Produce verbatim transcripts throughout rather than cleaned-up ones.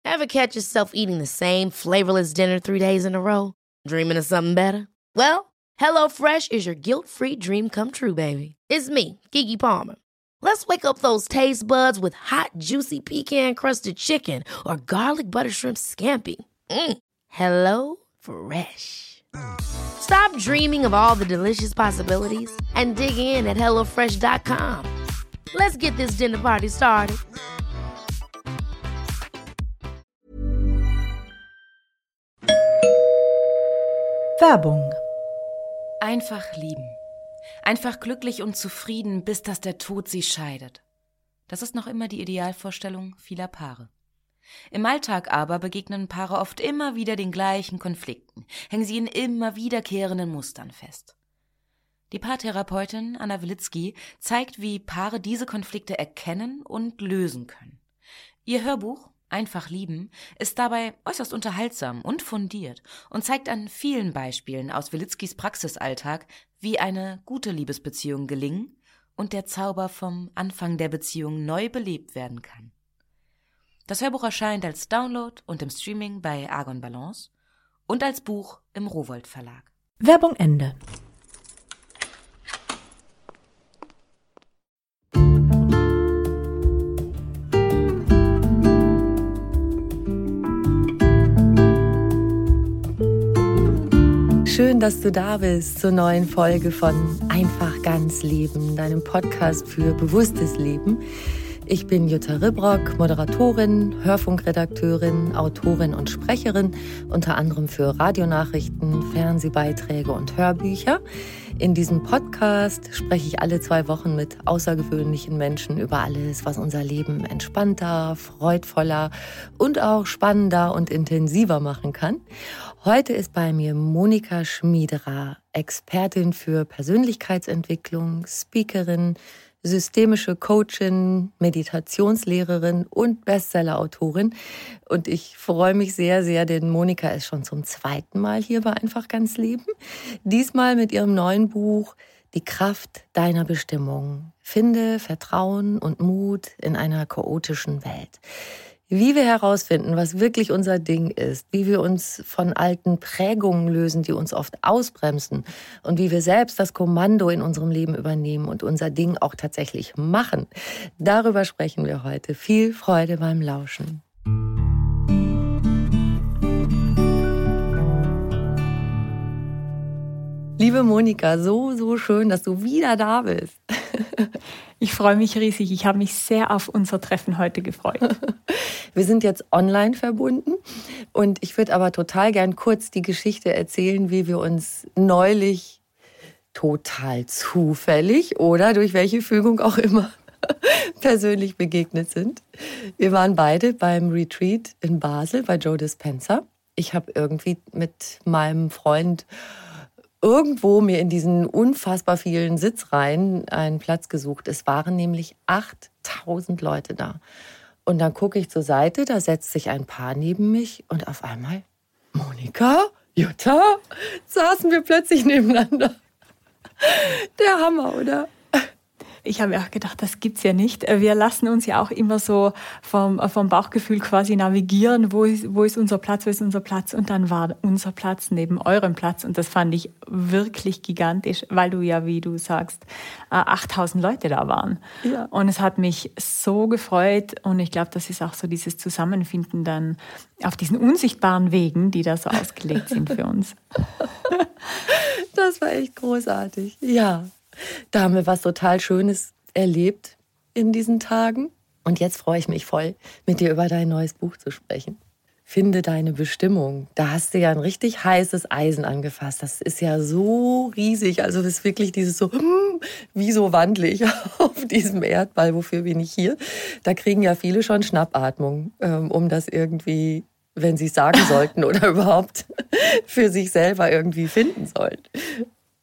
Ever catch yourself eating the same flavorless dinner three days in a row? Dreaming of something better? Well, HelloFresh is your guilt-free dream come true, baby. It's me, Keke Palmer. Let's wake up those taste buds with hot, juicy pecan-crusted chicken or garlic butter shrimp scampi. Mm. Hello Fresh. Stop dreaming of all the delicious possibilities and dig in at hello fresh dot com. Let's get this dinner party started. Werbung. Einfach lieben. Einfach glücklich und zufrieden, bis dass der Tod sie scheidet. Das ist noch immer die Idealvorstellung vieler Paare. Im Alltag aber begegnen Paare oft immer wieder den gleichen Konflikten, hängen sie in immer wiederkehrenden Mustern fest. Die Paartherapeutin Anna Wilitzki zeigt, wie Paare diese Konflikte erkennen und lösen können. Ihr Hörbuch Einfach lieben ist dabei äußerst unterhaltsam und fundiert und zeigt an vielen Beispielen aus Wilitzkis Praxisalltag, wie eine gute Liebesbeziehung gelingen und der Zauber vom Anfang der Beziehung neu belebt werden kann. Das Hörbuch erscheint als Download und im Streaming bei Argon Balance und als Buch im Rowohlt Verlag. Werbung Ende. Schön, dass du da bist zur neuen Folge von Einfach ganz Leben, deinem Podcast für bewusstes Leben. Ich bin Jutta Ribrock, Moderatorin, Hörfunkredakteurin, Autorin und Sprecherin, unter anderem für Radionachrichten, Fernsehbeiträge und Hörbücher. In diesem Podcast spreche ich alle zwei Wochen mit außergewöhnlichen Menschen über alles, was unser Leben entspannter, freudvoller und auch spannender und intensiver machen kann. Heute ist bei mir Monika Schmiederer, Expertin für Persönlichkeitsentwicklung, Speakerin, systemische Coachin, Meditationslehrerin und Bestsellerautorin. Und ich freue mich sehr, sehr, denn Monika ist schon zum zweiten Mal hier bei Einfach ganz Leben. Diesmal mit ihrem neuen Buch Die Kraft deiner Bestimmung. Finde Vertrauen und Mut in einer chaotischen Welt. Wie wir herausfinden, was wirklich unser Ding ist, wie wir uns von alten Prägungen lösen, die uns oft ausbremsen und wie wir selbst das Kommando in unserem Leben übernehmen und unser Ding auch tatsächlich machen. Darüber sprechen wir heute. Viel Freude beim Lauschen. Liebe Monika, so, so schön, dass du wieder da bist. Ich freue mich riesig. Ich habe mich sehr auf unser Treffen heute gefreut. Wir sind jetzt online verbunden und ich würde aber total gern kurz die Geschichte erzählen, wie wir uns neulich total zufällig oder durch welche Fügung auch immer persönlich begegnet sind. Wir waren beide beim Retreat in Basel bei Joe Dispenza. Ich habe irgendwie mit meinem Freund irgendwo mir in diesen unfassbar vielen Sitzreihen einen Platz gesucht. Es waren nämlich achttausend Leute da. Und dann gucke ich zur Seite, da setzt sich ein Paar neben mich und auf einmal, Monika, Jutta, saßen wir plötzlich nebeneinander. Der Hammer, oder? Ich habe auch gedacht, das gibt's ja nicht. Wir lassen uns ja auch immer so vom, vom Bauchgefühl quasi navigieren, wo ist, wo ist unser Platz, wo ist unser Platz. Und dann war unser Platz neben eurem Platz. Und das fand ich wirklich gigantisch, weil du ja, wie du sagst, achttausend Leute da waren. Ja. Und es hat mich so gefreut. Und ich glaube, das ist auch so dieses Zusammenfinden dann auf diesen unsichtbaren Wegen, die da so ausgelegt sind für uns. Das war echt großartig. Ja. Da haben wir was total Schönes erlebt in diesen Tagen. Und jetzt freue ich mich voll, mit dir über dein neues Buch zu sprechen. Finde deine Bestimmung. Da hast du ja ein richtig heißes Eisen angefasst. Das ist ja so riesig. Also das ist wirklich dieses so, wieso wandle ich auf diesem Erdball? Wofür bin ich hier? Da kriegen ja viele schon Schnappatmung, um das irgendwie, wenn sie es sagen sollten oder überhaupt für sich selber irgendwie finden sollen.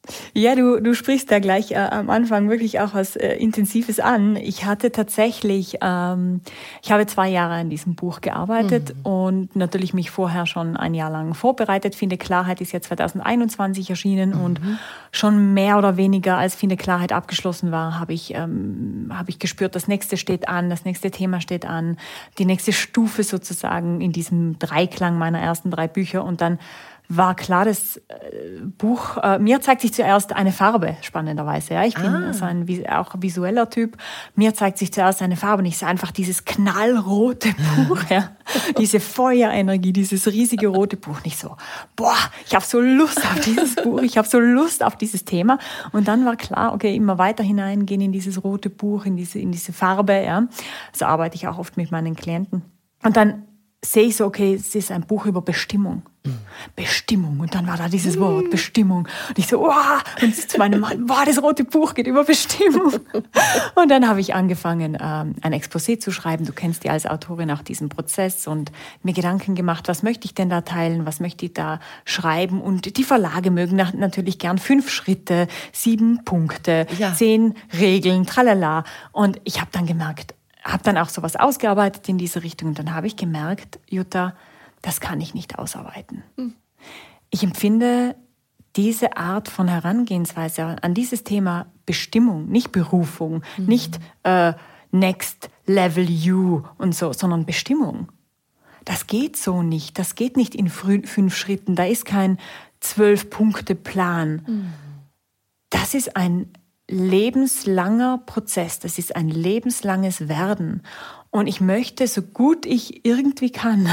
Ja, du, du sprichst da gleich äh, am Anfang wirklich auch was äh, Intensives an. Ich hatte tatsächlich, ähm, ich habe zwei Jahre an diesem Buch gearbeitet mhm. und natürlich mich vorher schon ein Jahr lang vorbereitet. Finde Klarheit ist ja zwanzig einundzwanzig erschienen mhm. und schon mehr oder weniger als Finde Klarheit abgeschlossen war, habe ich, ähm, habe ich gespürt, das nächste steht an, das nächste Thema steht an, die nächste Stufe sozusagen in diesem Dreiklang meiner ersten drei Bücher und dann war klar, das Buch, äh, mir zeigt sich zuerst eine Farbe, spannenderweise. Ja. Ich bin ah. so ein auch visueller Typ. Mir zeigt sich zuerst eine Farbe und ich sehe einfach dieses knallrote Buch, ja. Diese Feuerenergie, dieses riesige rote Buch. Nicht so, boah, ich habe so Lust auf dieses Buch, ich habe so Lust auf dieses Thema. Und dann war klar, okay, immer weiter hineingehen in dieses rote Buch, in diese, in diese Farbe. Ja. So arbeite ich auch oft mit meinen Klienten. Und dann sehe ich so, okay, es ist ein Buch über Bestimmung. Mhm. Bestimmung. Und dann war da dieses Wort, Bestimmung. Und ich so, wow, und zu meinem Mann, wow, das rote Buch geht über Bestimmung. Und dann habe ich angefangen, ähm, ein Exposé zu schreiben. Du kennst ja als Autorin auch diesen Prozess und mir Gedanken gemacht, was möchte ich denn da teilen, was möchte ich da schreiben. Und die Verlage mögen natürlich gern fünf Schritte, sieben Punkte, ja. zehn Regeln, tralala. Und ich habe dann gemerkt, habe dann auch sowas ausgearbeitet in diese Richtung. Und dann habe ich gemerkt, Jutta, das kann ich nicht ausarbeiten. Mhm. Ich empfinde diese Art von Herangehensweise an dieses Thema Bestimmung, nicht Berufung, mhm. nicht äh, Next Level You und so, sondern Bestimmung. Das geht so nicht. Das geht nicht in fünf Schritten. Da ist kein Zwölf-Punkte-Plan. Mhm. Das ist ein lebenslanger Prozess, das ist ein lebenslanges Werden. Und ich möchte, so gut ich irgendwie kann,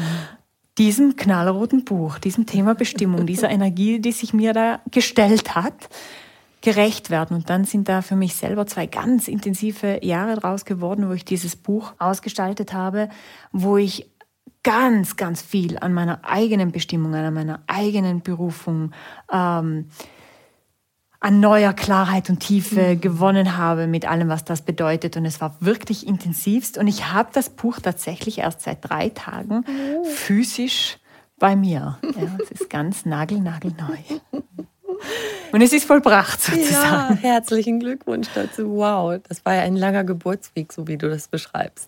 diesem knallroten Buch, diesem Thema Bestimmung, dieser Energie, die sich mir da gestellt hat, gerecht werden. Und dann sind da für mich selber zwei ganz intensive Jahre draus geworden, wo ich dieses Buch ausgestaltet habe, wo ich ganz, ganz viel an meiner eigenen Bestimmung, an meiner eigenen Berufung, ähm, an neuer Klarheit und Tiefe mhm. gewonnen habe mit allem, was das bedeutet. Und es war wirklich intensivst. Und ich habe das Buch tatsächlich erst seit drei Tagen oh. physisch bei mir. Ja, es ist ganz nagelnagelneu. Und es ist vollbracht sozusagen. Ja, herzlichen Glückwunsch dazu. Wow, das war ja ein langer Geburtsweg, so wie du das beschreibst.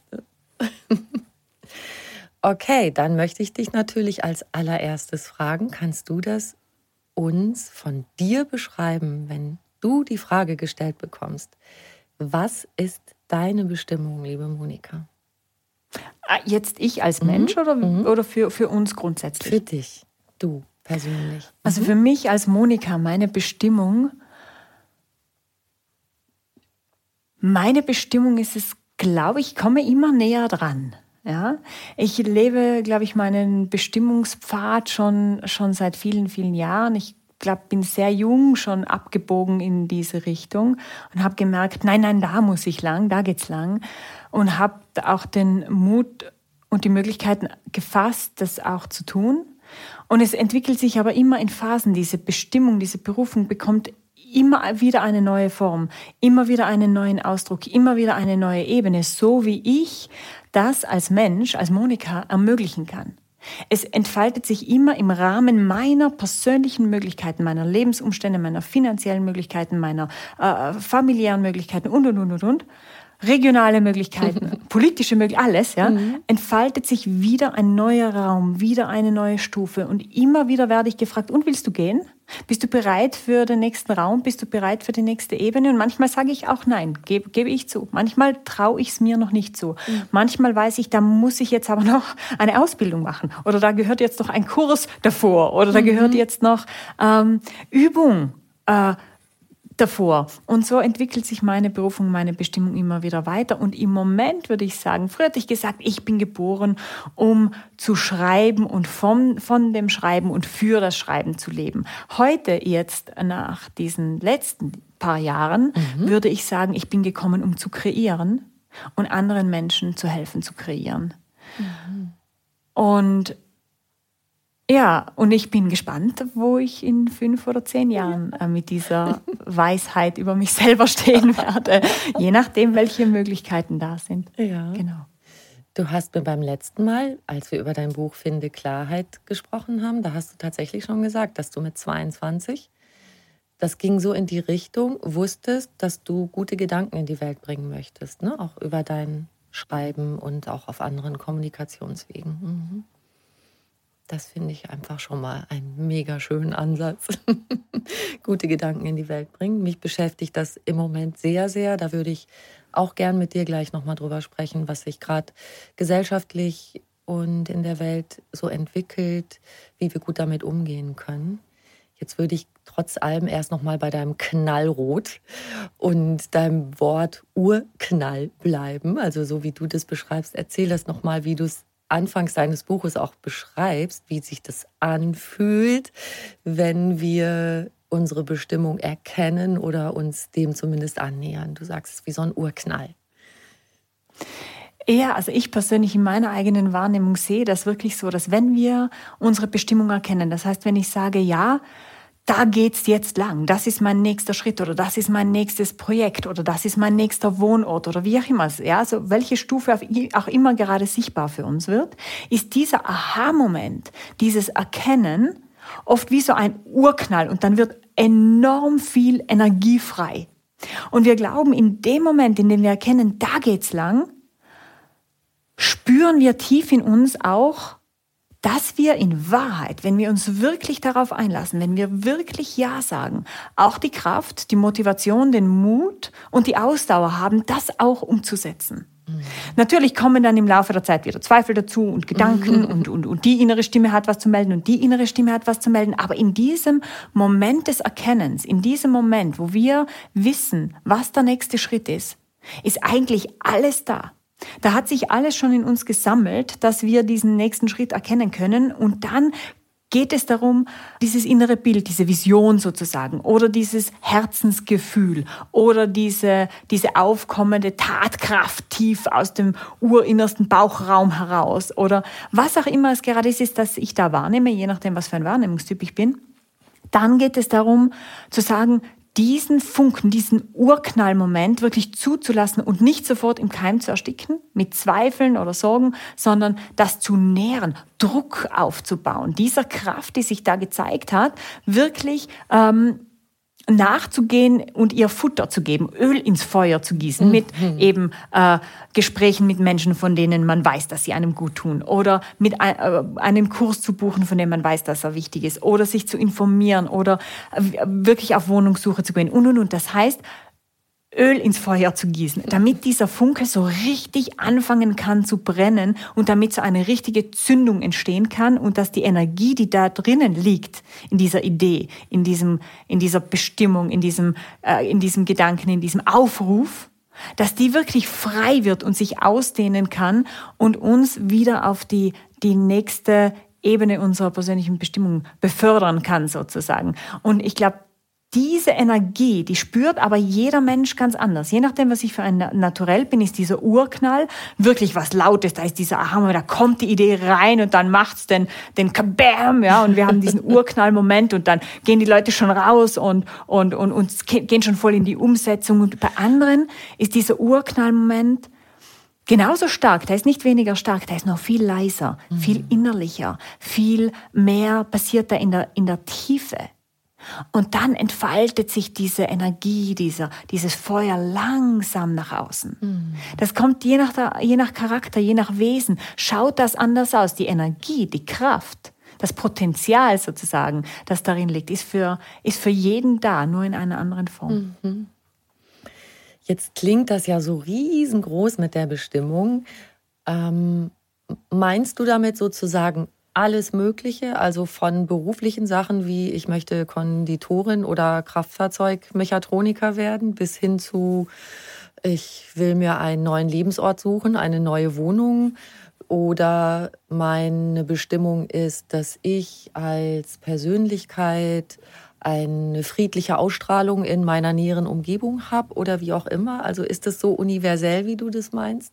Okay, dann möchte ich dich natürlich als allererstes fragen, kannst du das uns von dir beschreiben, wenn du die Frage gestellt bekommst, was ist deine Bestimmung, liebe Monika? Jetzt ich als Mensch mhm. oder, mhm. oder für, für uns grundsätzlich? Für dich, du persönlich. Also mhm. für mich als Monika, meine Bestimmung, meine Bestimmung ist es, glaube ich, komme immer näher dran. Ja, ich lebe, glaube ich, meinen Bestimmungspfad schon, schon seit vielen, vielen Jahren. Ich glaube, bin sehr jung schon abgebogen in diese Richtung und habe gemerkt, nein, nein, da muss ich lang, da geht's lang. Und habe auch den Mut und die Möglichkeiten gefasst, das auch zu tun. Und es entwickelt sich aber immer in Phasen. Diese Bestimmung, diese Berufung bekommt immer wieder eine neue Form, immer wieder einen neuen Ausdruck, immer wieder eine neue Ebene, so wie ich das als Mensch, als Monika ermöglichen kann. Es entfaltet sich immer im Rahmen meiner persönlichen Möglichkeiten, meiner Lebensumstände, meiner finanziellen Möglichkeiten, meiner äh, familiären Möglichkeiten und, und, und, und, und. Regionale Möglichkeiten, politische Möglichkeiten, alles, ja, mhm. entfaltet sich wieder ein neuer Raum, wieder eine neue Stufe. Und immer wieder werde ich gefragt, und willst du gehen? Bist du bereit für den nächsten Raum? Bist du bereit für die nächste Ebene? Und manchmal sage ich auch nein, gebe, gebe ich zu. Manchmal traue ich es mir noch nicht zu. Mhm. Manchmal weiß ich, da muss ich jetzt aber noch eine Ausbildung machen. Oder da gehört jetzt noch ein Kurs davor. Oder da mhm. gehört jetzt noch ähm, Übung äh, davor. Und so entwickelt sich meine Berufung, meine Bestimmung immer wieder weiter. Und im Moment würde ich sagen, früher hatte ich gesagt, ich bin geboren, um zu schreiben und von, von dem Schreiben und für das Schreiben zu leben. Heute, jetzt nach diesen letzten paar Jahren, mhm. würde ich sagen, ich bin gekommen, um zu kreieren und anderen Menschen zu helfen zu kreieren. Mhm. Und ja, und ich bin gespannt, wo ich in fünf oder zehn Jahren äh, mit dieser Weisheit über mich selber stehen werde, je nachdem, welche Möglichkeiten da sind. Ja. Genau. Du hast mir beim letzten Mal, als wir über dein Buch Finde Klarheit gesprochen haben, da hast du tatsächlich schon gesagt, dass du mit zweiundzwanzig das ging so in die Richtung, wusstest, dass du gute Gedanken in die Welt bringen möchtest, ne? Auch über dein Schreiben und auch auf anderen Kommunikationswegen. Mhm. Das finde ich einfach schon mal einen mega schönen Ansatz. Gute Gedanken in die Welt bringen. Mich beschäftigt das im Moment sehr, sehr. Da würde ich auch gern mit dir gleich nochmal drüber sprechen, was sich gerade gesellschaftlich und in der Welt so entwickelt, wie wir gut damit umgehen können. Jetzt würde ich trotz allem erst noch mal bei deinem Knallrot und deinem Wort Urknall bleiben. Also so wie du das beschreibst, erzähl das noch mal, wie du es anfangs deines Buches auch beschreibst, wie sich das anfühlt, wenn wir unsere Bestimmung erkennen oder uns dem zumindest annähern. Du sagst, es ist wie so ein Urknall. Ja, also ich persönlich in meiner eigenen Wahrnehmung sehe das wirklich so, dass wenn wir unsere Bestimmung erkennen, das heißt, wenn ich sage, ja, da geht's jetzt lang, das ist mein nächster Schritt oder das ist mein nächstes Projekt oder das ist mein nächster Wohnort oder wie auch immer, ja, also welche Stufe auch immer gerade sichtbar für uns wird, ist dieser Aha-Moment, dieses Erkennen oft wie so ein Urknall und dann wird enorm viel Energie frei. Und wir glauben, in dem Moment, in dem wir erkennen, da geht's lang, spüren wir tief in uns auch, dass wir in Wahrheit, wenn wir uns wirklich darauf einlassen, wenn wir wirklich Ja sagen, auch die Kraft, die Motivation, den Mut und die Ausdauer haben, das auch umzusetzen. Mhm. Natürlich kommen dann im Laufe der Zeit wieder Zweifel dazu und Gedanken mhm. und, und, und die innere Stimme hat was zu melden und die innere Stimme hat was zu melden. Aber in diesem Moment des Erkennens, in diesem Moment, wo wir wissen, was der nächste Schritt ist, ist eigentlich alles da. Da hat sich alles schon in uns gesammelt, dass wir diesen nächsten Schritt erkennen können. Und dann geht es darum, dieses innere Bild, diese Vision sozusagen oder dieses Herzensgefühl oder diese, diese aufkommende Tatkraft tief aus dem urinnersten Bauchraum heraus oder was auch immer es gerade ist, ist, dass ich da wahrnehme, je nachdem, was für ein Wahrnehmungstyp ich bin. Dann geht es darum, zu sagen, diesen Funken, diesen Urknallmoment wirklich zuzulassen und nicht sofort im Keim zu ersticken, mit Zweifeln oder Sorgen, sondern das zu nähren, Druck aufzubauen, dieser Kraft, die sich da gezeigt hat, wirklich ähm, nachzugehen und ihr Futter zu geben, Öl ins Feuer zu gießen, mhm. mit eben äh, Gesprächen mit Menschen, von denen man weiß, dass sie einem gut tun oder mit ein, äh, einem Kurs zu buchen, von dem man weiß, dass er wichtig ist oder sich zu informieren oder äh, wirklich auf Wohnungssuche zu gehen und, und, und. Das heißt, Öl ins Feuer zu gießen, damit dieser Funke so richtig anfangen kann zu brennen und damit so eine richtige Zündung entstehen kann und dass die Energie, die da drinnen liegt, in dieser Idee, in diesem, in dieser Bestimmung, in diesem, äh, in diesem Gedanken, in diesem Aufruf, dass die wirklich frei wird und sich ausdehnen kann und uns wieder auf die, die nächste Ebene unserer persönlichen Bestimmung befördern kann sozusagen. Und ich glaube, diese Energie, die spürt aber jeder Mensch ganz anders. Je nachdem, was ich für ein Naturell bin, ist dieser Urknall wirklich was Lautes. Da ist dieser Aha, da kommt die Idee rein und dann macht's den, den Kabam, ja. Und wir haben diesen Urknallmoment und dann gehen die Leute schon raus und, und, und, und gehen schon voll in die Umsetzung. Und bei anderen ist dieser Urknallmoment genauso stark. Der ist nicht weniger stark, der ist noch viel leiser, mhm. viel innerlicher, viel mehr passiert da in der, in der Tiefe. Und dann entfaltet sich diese Energie, dieser, dieses Feuer langsam nach außen. Mhm. Das kommt je nach, der, je nach Charakter, je nach Wesen, schaut das anders aus. Die Energie, die Kraft, das Potenzial sozusagen, das darin liegt, ist für, ist für jeden da, nur in einer anderen Form. Mhm. Jetzt klingt das ja so riesengroß mit der Bestimmung. Ähm, meinst du damit sozusagen alles Mögliche, also von beruflichen Sachen wie ich möchte Konditorin oder Kraftfahrzeugmechatroniker werden, bis hin zu ich will mir einen neuen Lebensort suchen, eine neue Wohnung oder meine Bestimmung ist, dass ich als Persönlichkeit eine friedliche Ausstrahlung in meiner näheren Umgebung habe oder wie auch immer. Also ist das so universell, wie du das meinst?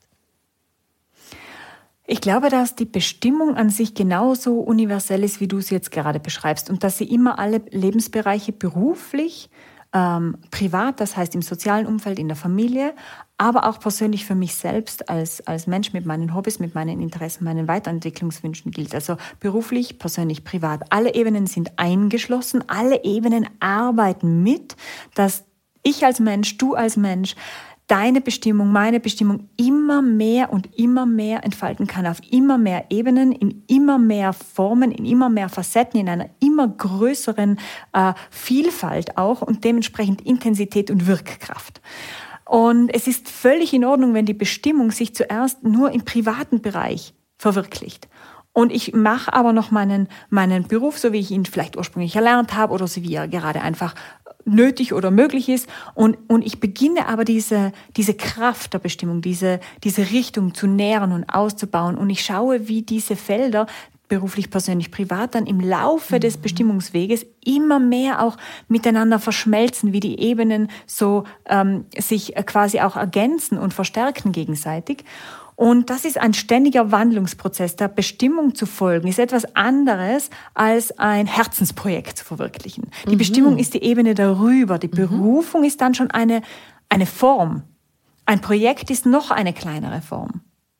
Ich glaube, dass die Bestimmung an sich genauso universell ist, wie du es jetzt gerade beschreibst und dass sie immer alle Lebensbereiche beruflich ähm, privat, das heißt im sozialen Umfeld, in der Familie, aber auch persönlich für mich selbst als, als Mensch mit meinen Hobbys, mit meinen Interessen, meinen Weiterentwicklungswünschen gilt. Also beruflich, persönlich, privat. Alle Ebenen sind eingeschlossen, alle Ebenen arbeiten mit, dass ich als Mensch, du als Mensch, deine Bestimmung, meine Bestimmung immer mehr und immer mehr entfalten kann, auf immer mehr Ebenen, in immer mehr Formen, in immer mehr Facetten, in einer immer größeren äh, Vielfalt auch und dementsprechend Intensität und Wirkkraft. Und es ist völlig in Ordnung, wenn die Bestimmung sich zuerst nur im privaten Bereich verwirklicht. Und ich mache aber noch meinen, meinen Beruf, so wie ich ihn vielleicht ursprünglich erlernt habe oder so wie er gerade einfach nötig oder möglich ist. Und, und ich beginne aber diese, diese Kraft der Bestimmung, diese, diese Richtung zu nähren und auszubauen. Und ich schaue, wie diese Felder, beruflich, persönlich, privat, dann im Laufe des Bestimmungsweges immer mehr auch miteinander verschmelzen, wie die Ebenen so ähm, sich quasi auch ergänzen und verstärken gegenseitig. Und das ist ein ständiger Wandlungsprozess. Der Bestimmung zu folgen ist etwas anderes, als ein Herzensprojekt zu verwirklichen. Die mhm. Bestimmung ist die Ebene darüber. Die Berufung mhm. ist dann schon eine, eine Form. Ein Projekt ist noch eine kleinere Form.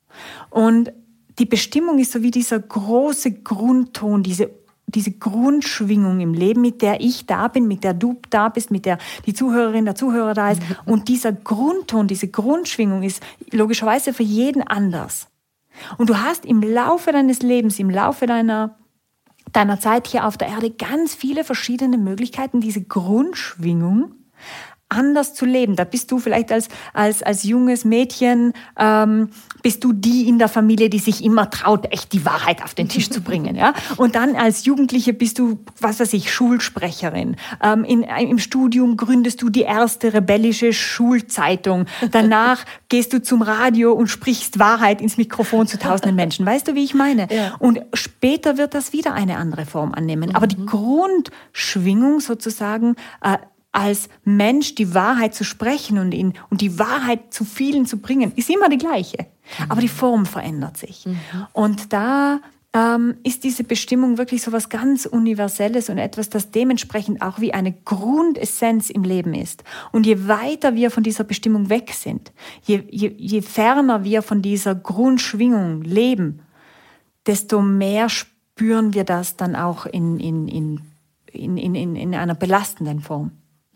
Und die Bestimmung ist so wie dieser große Grundton, diese diese Grundschwingung im Leben, mit der ich da bin, mit der du da bist, mit der die Zuhörerin, der Zuhörer da ist. Und dieser Grundton, diese Grundschwingung ist logischerweise für jeden anders. Und du hast im Laufe deines Lebens, im Laufe deiner, deiner Zeit hier auf der Erde ganz viele verschiedene Möglichkeiten, diese Grundschwingung anders zu leben. Da bist du vielleicht als, als, als junges Mädchen, ähm, bist du die in der Familie, die sich immer traut, echt die Wahrheit auf den Tisch zu bringen. Ja? Und dann als Jugendliche bist du, was weiß ich, Schulsprecherin. Ähm, in, im Studium gründest du die erste rebellische Schulzeitung. Danach gehst du zum Radio und sprichst Wahrheit ins Mikrofon zu tausenden Menschen. Weißt du, wie ich meine? Ja. Und später wird das wieder eine andere Form annehmen. Mhm. Aber die Grundschwingung sozusagen, äh, als Mensch die Wahrheit zu sprechen und, ihn, und die Wahrheit zu vielen zu bringen, ist immer die gleiche. Mhm. Aber die Form verändert sich. Mhm. Und da ähm, ist diese Bestimmung wirklich so was ganz Universelles und etwas, das dementsprechend auch wie eine Grundessenz im Leben ist. Und je weiter wir von dieser Bestimmung weg sind, je, je, je ferner wir von dieser Grundschwingung leben, desto mehr spüren wir das dann auch in, in, in, in, in, in einer belastenden Form.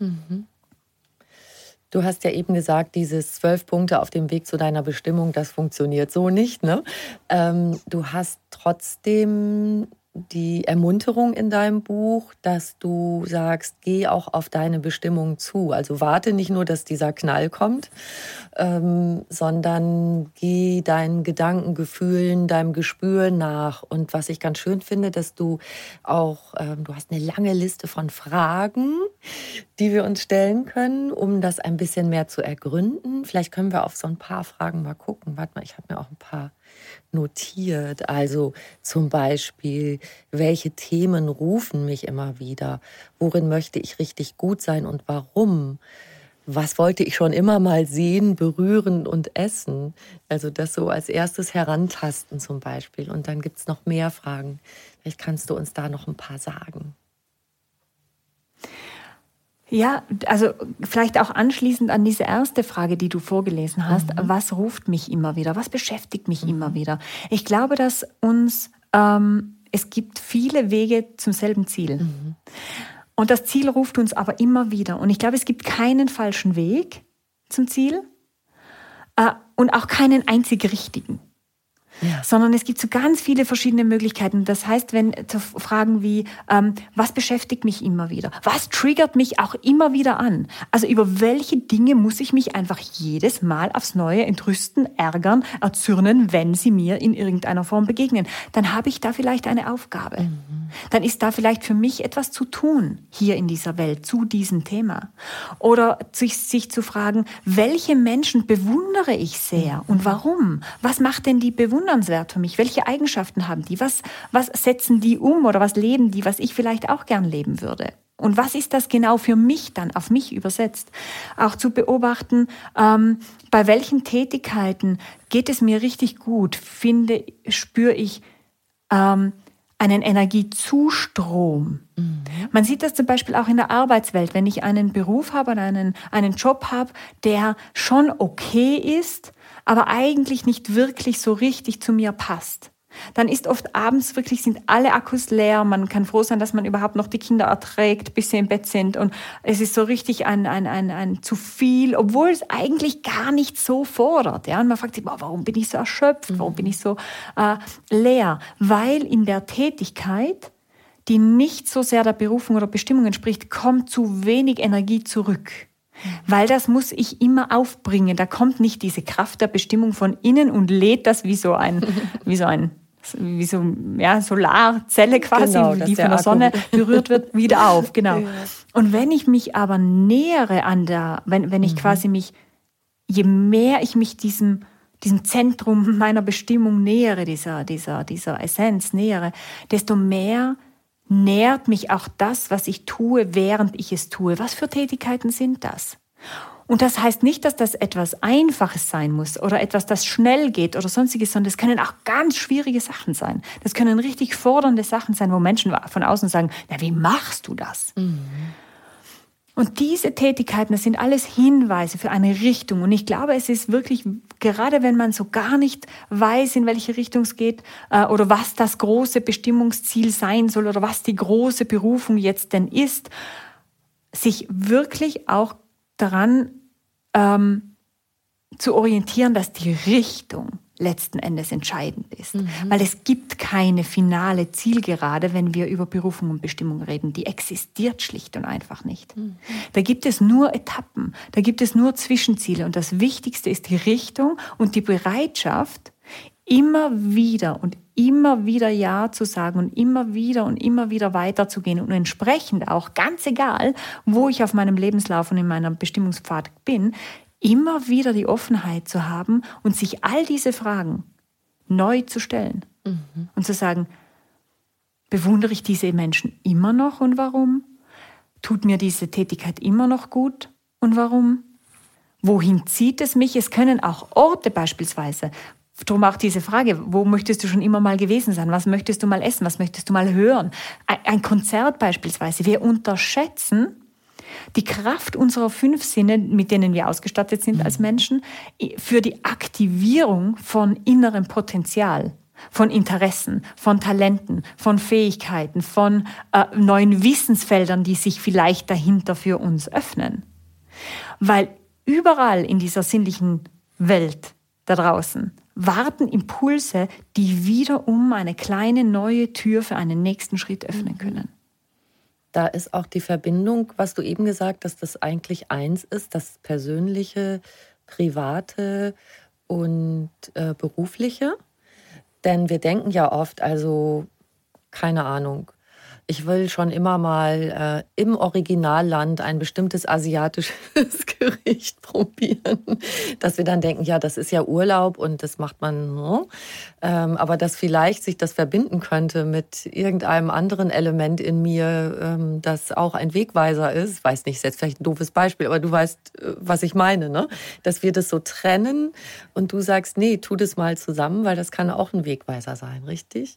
Du hast ja eben gesagt, dieses zwölf Punkte auf dem Weg zu deiner Bestimmung, das funktioniert so nicht, ne? Ähm, du hast trotzdem die Ermunterung in deinem Buch, dass du sagst, geh auch auf deine Bestimmung zu. Also warte nicht nur, dass dieser Knall kommt, ähm, sondern geh deinen Gedanken, Gefühlen, deinem Gespür nach. Und was ich ganz schön finde, dass du auch, ähm, du hast eine lange Liste von Fragen, die wir uns stellen können, um das ein bisschen mehr zu ergründen. Vielleicht können wir auf so ein paar Fragen mal gucken. Warte mal, ich habe mir auch ein paar notiert. Also zum Beispiel, welche Themen rufen mich immer wieder? Worin möchte ich richtig gut sein und warum? Was wollte ich schon immer mal sehen, berühren und essen? Also das so als erstes herantasten zum Beispiel. Und dann gibt es noch mehr Fragen. Vielleicht kannst du uns da noch ein paar sagen. Ja, also vielleicht auch anschließend an diese erste Frage, die du vorgelesen hast. Mhm. Was ruft mich immer wieder? Was beschäftigt mich mhm. immer wieder? Ich glaube, dass uns, ähm, es gibt viele Wege zum selben Ziel. Mhm. Und das Ziel ruft uns aber immer wieder. Und ich glaube, es gibt keinen falschen Weg zum Ziel äh, und auch keinen einzig richtigen. Ja. Sondern es gibt so ganz viele verschiedene Möglichkeiten. Das heißt, wenn zu Fragen wie, ähm, was beschäftigt mich immer wieder? Was triggert mich auch immer wieder an? Also über welche Dinge muss ich mich einfach jedes Mal aufs Neue entrüsten, ärgern, erzürnen, wenn sie mir in irgendeiner Form begegnen? Dann habe ich da vielleicht eine Aufgabe. Mhm. Dann ist da vielleicht für mich etwas zu tun hier in dieser Welt zu diesem Thema. Oder sich, sich zu fragen, welche Menschen bewundere ich sehr und warum? Was macht denn die bewundernswert für mich? Welche Eigenschaften haben die? Was, was setzen die um oder was leben die, was ich vielleicht auch gern leben würde? Und was ist das genau für mich dann, auf mich übersetzt? Auch zu beobachten, ähm, bei welchen Tätigkeiten geht es mir richtig gut? Finde, spüre ich ähm, einen Energiezustrom. Mhm. Man sieht das zum Beispiel auch in der Arbeitswelt. Wenn ich einen Beruf habe oder einen, einen Job habe, der schon okay ist, aber eigentlich nicht wirklich so richtig zu mir passt, dann ist oft abends wirklich, sind alle Akkus leer. Man kann froh sein, dass man überhaupt noch die Kinder erträgt, bis sie im Bett sind. Und es ist so richtig ein, ein, ein, ein zu viel, obwohl es eigentlich gar nicht so fordert. Ja? Und man fragt sich, boah, warum bin ich so erschöpft? Warum bin ich so äh, leer? Weil in der Tätigkeit, die nicht so sehr der Berufung oder Bestimmung entspricht, kommt zu wenig Energie zurück. Weil das muss ich immer aufbringen. Da kommt nicht diese Kraft der Bestimmung von innen und lädt das wie so ein, wie so ein, wie so, ja, Solarzelle quasi, genau, die von der, der Sonne berührt wird, wieder auf. Genau. Ja. Und wenn ich mich aber nähere an der, wenn, wenn ich mhm. quasi mich, je mehr ich mich diesem, diesem Zentrum meiner Bestimmung nähere, dieser, dieser, dieser Essenz nähere, desto mehr nährt mich auch das, was ich tue, während ich es tue. Was für Tätigkeiten sind das? Und das heißt nicht, dass das etwas Einfaches sein muss oder etwas, das schnell geht oder sonstiges, sondern es können auch ganz schwierige Sachen sein. Das können richtig fordernde Sachen sein, wo Menschen von außen sagen, na, wie machst du das? Mhm. Und diese Tätigkeiten, das sind alles Hinweise für eine Richtung. Und ich glaube, es ist wirklich, gerade wenn man so gar nicht weiß, in welche Richtung es geht äh, oder was das große Bestimmungsziel sein soll oder was die große Berufung jetzt denn ist, sich wirklich auch daran ähm, zu orientieren, dass die Richtung letzten Endes entscheidend ist. Mhm. Weil es gibt keine finale Zielgerade, wenn wir über Berufung und Bestimmung reden. Die existiert schlicht und einfach nicht. Mhm. Da gibt es nur Etappen, da gibt es nur Zwischenziele. Und das Wichtigste ist die Richtung und die Bereitschaft, immer wieder und immer wieder Ja zu sagen und immer wieder und immer wieder weiterzugehen und entsprechend auch, ganz egal, wo ich auf meinem Lebenslauf und in meinem Bestimmungspfad bin, immer wieder die Offenheit zu haben und sich all diese Fragen neu zu stellen. Mhm. Und zu sagen, bewundere ich diese Menschen immer noch und warum? Tut mir diese Tätigkeit immer noch gut und warum? Wohin zieht es mich? Es können auch Orte beispielsweise, darum auch diese Frage, wo möchtest du schon immer mal gewesen sein? Was möchtest du mal essen? Was möchtest du mal hören? Ein Konzert beispielsweise. Wir unterschätzen die Kraft unserer fünf Sinne, mit denen wir ausgestattet sind als Menschen, für die Aktivierung von innerem Potenzial, von Interessen, von Talenten, von Fähigkeiten, von äh, neuen Wissensfeldern, die sich vielleicht dahinter für uns öffnen. Weil überall in dieser sinnlichen Welt da draußen warten Impulse, die wiederum eine kleine neue Tür für einen nächsten Schritt öffnen können. Da ist auch die Verbindung, was du eben gesagt hast, dass das eigentlich eins ist, das Persönliche, Private und äh, Berufliche. Denn wir denken ja oft, also keine Ahnung, ich will schon immer mal äh, im Originalland ein bestimmtes asiatisches Gericht probieren, dass wir dann denken, ja, das ist ja Urlaub und das macht man, no. ähm, aber dass vielleicht sich das verbinden könnte mit irgendeinem anderen Element in mir, ähm, das auch ein Wegweiser ist. Weiß nicht, ist jetzt vielleicht ein doofes Beispiel, aber du weißt, was ich meine, ne? Dass wir das so trennen und du sagst, nee, tu das mal zusammen, weil das kann auch ein Wegweiser sein, richtig?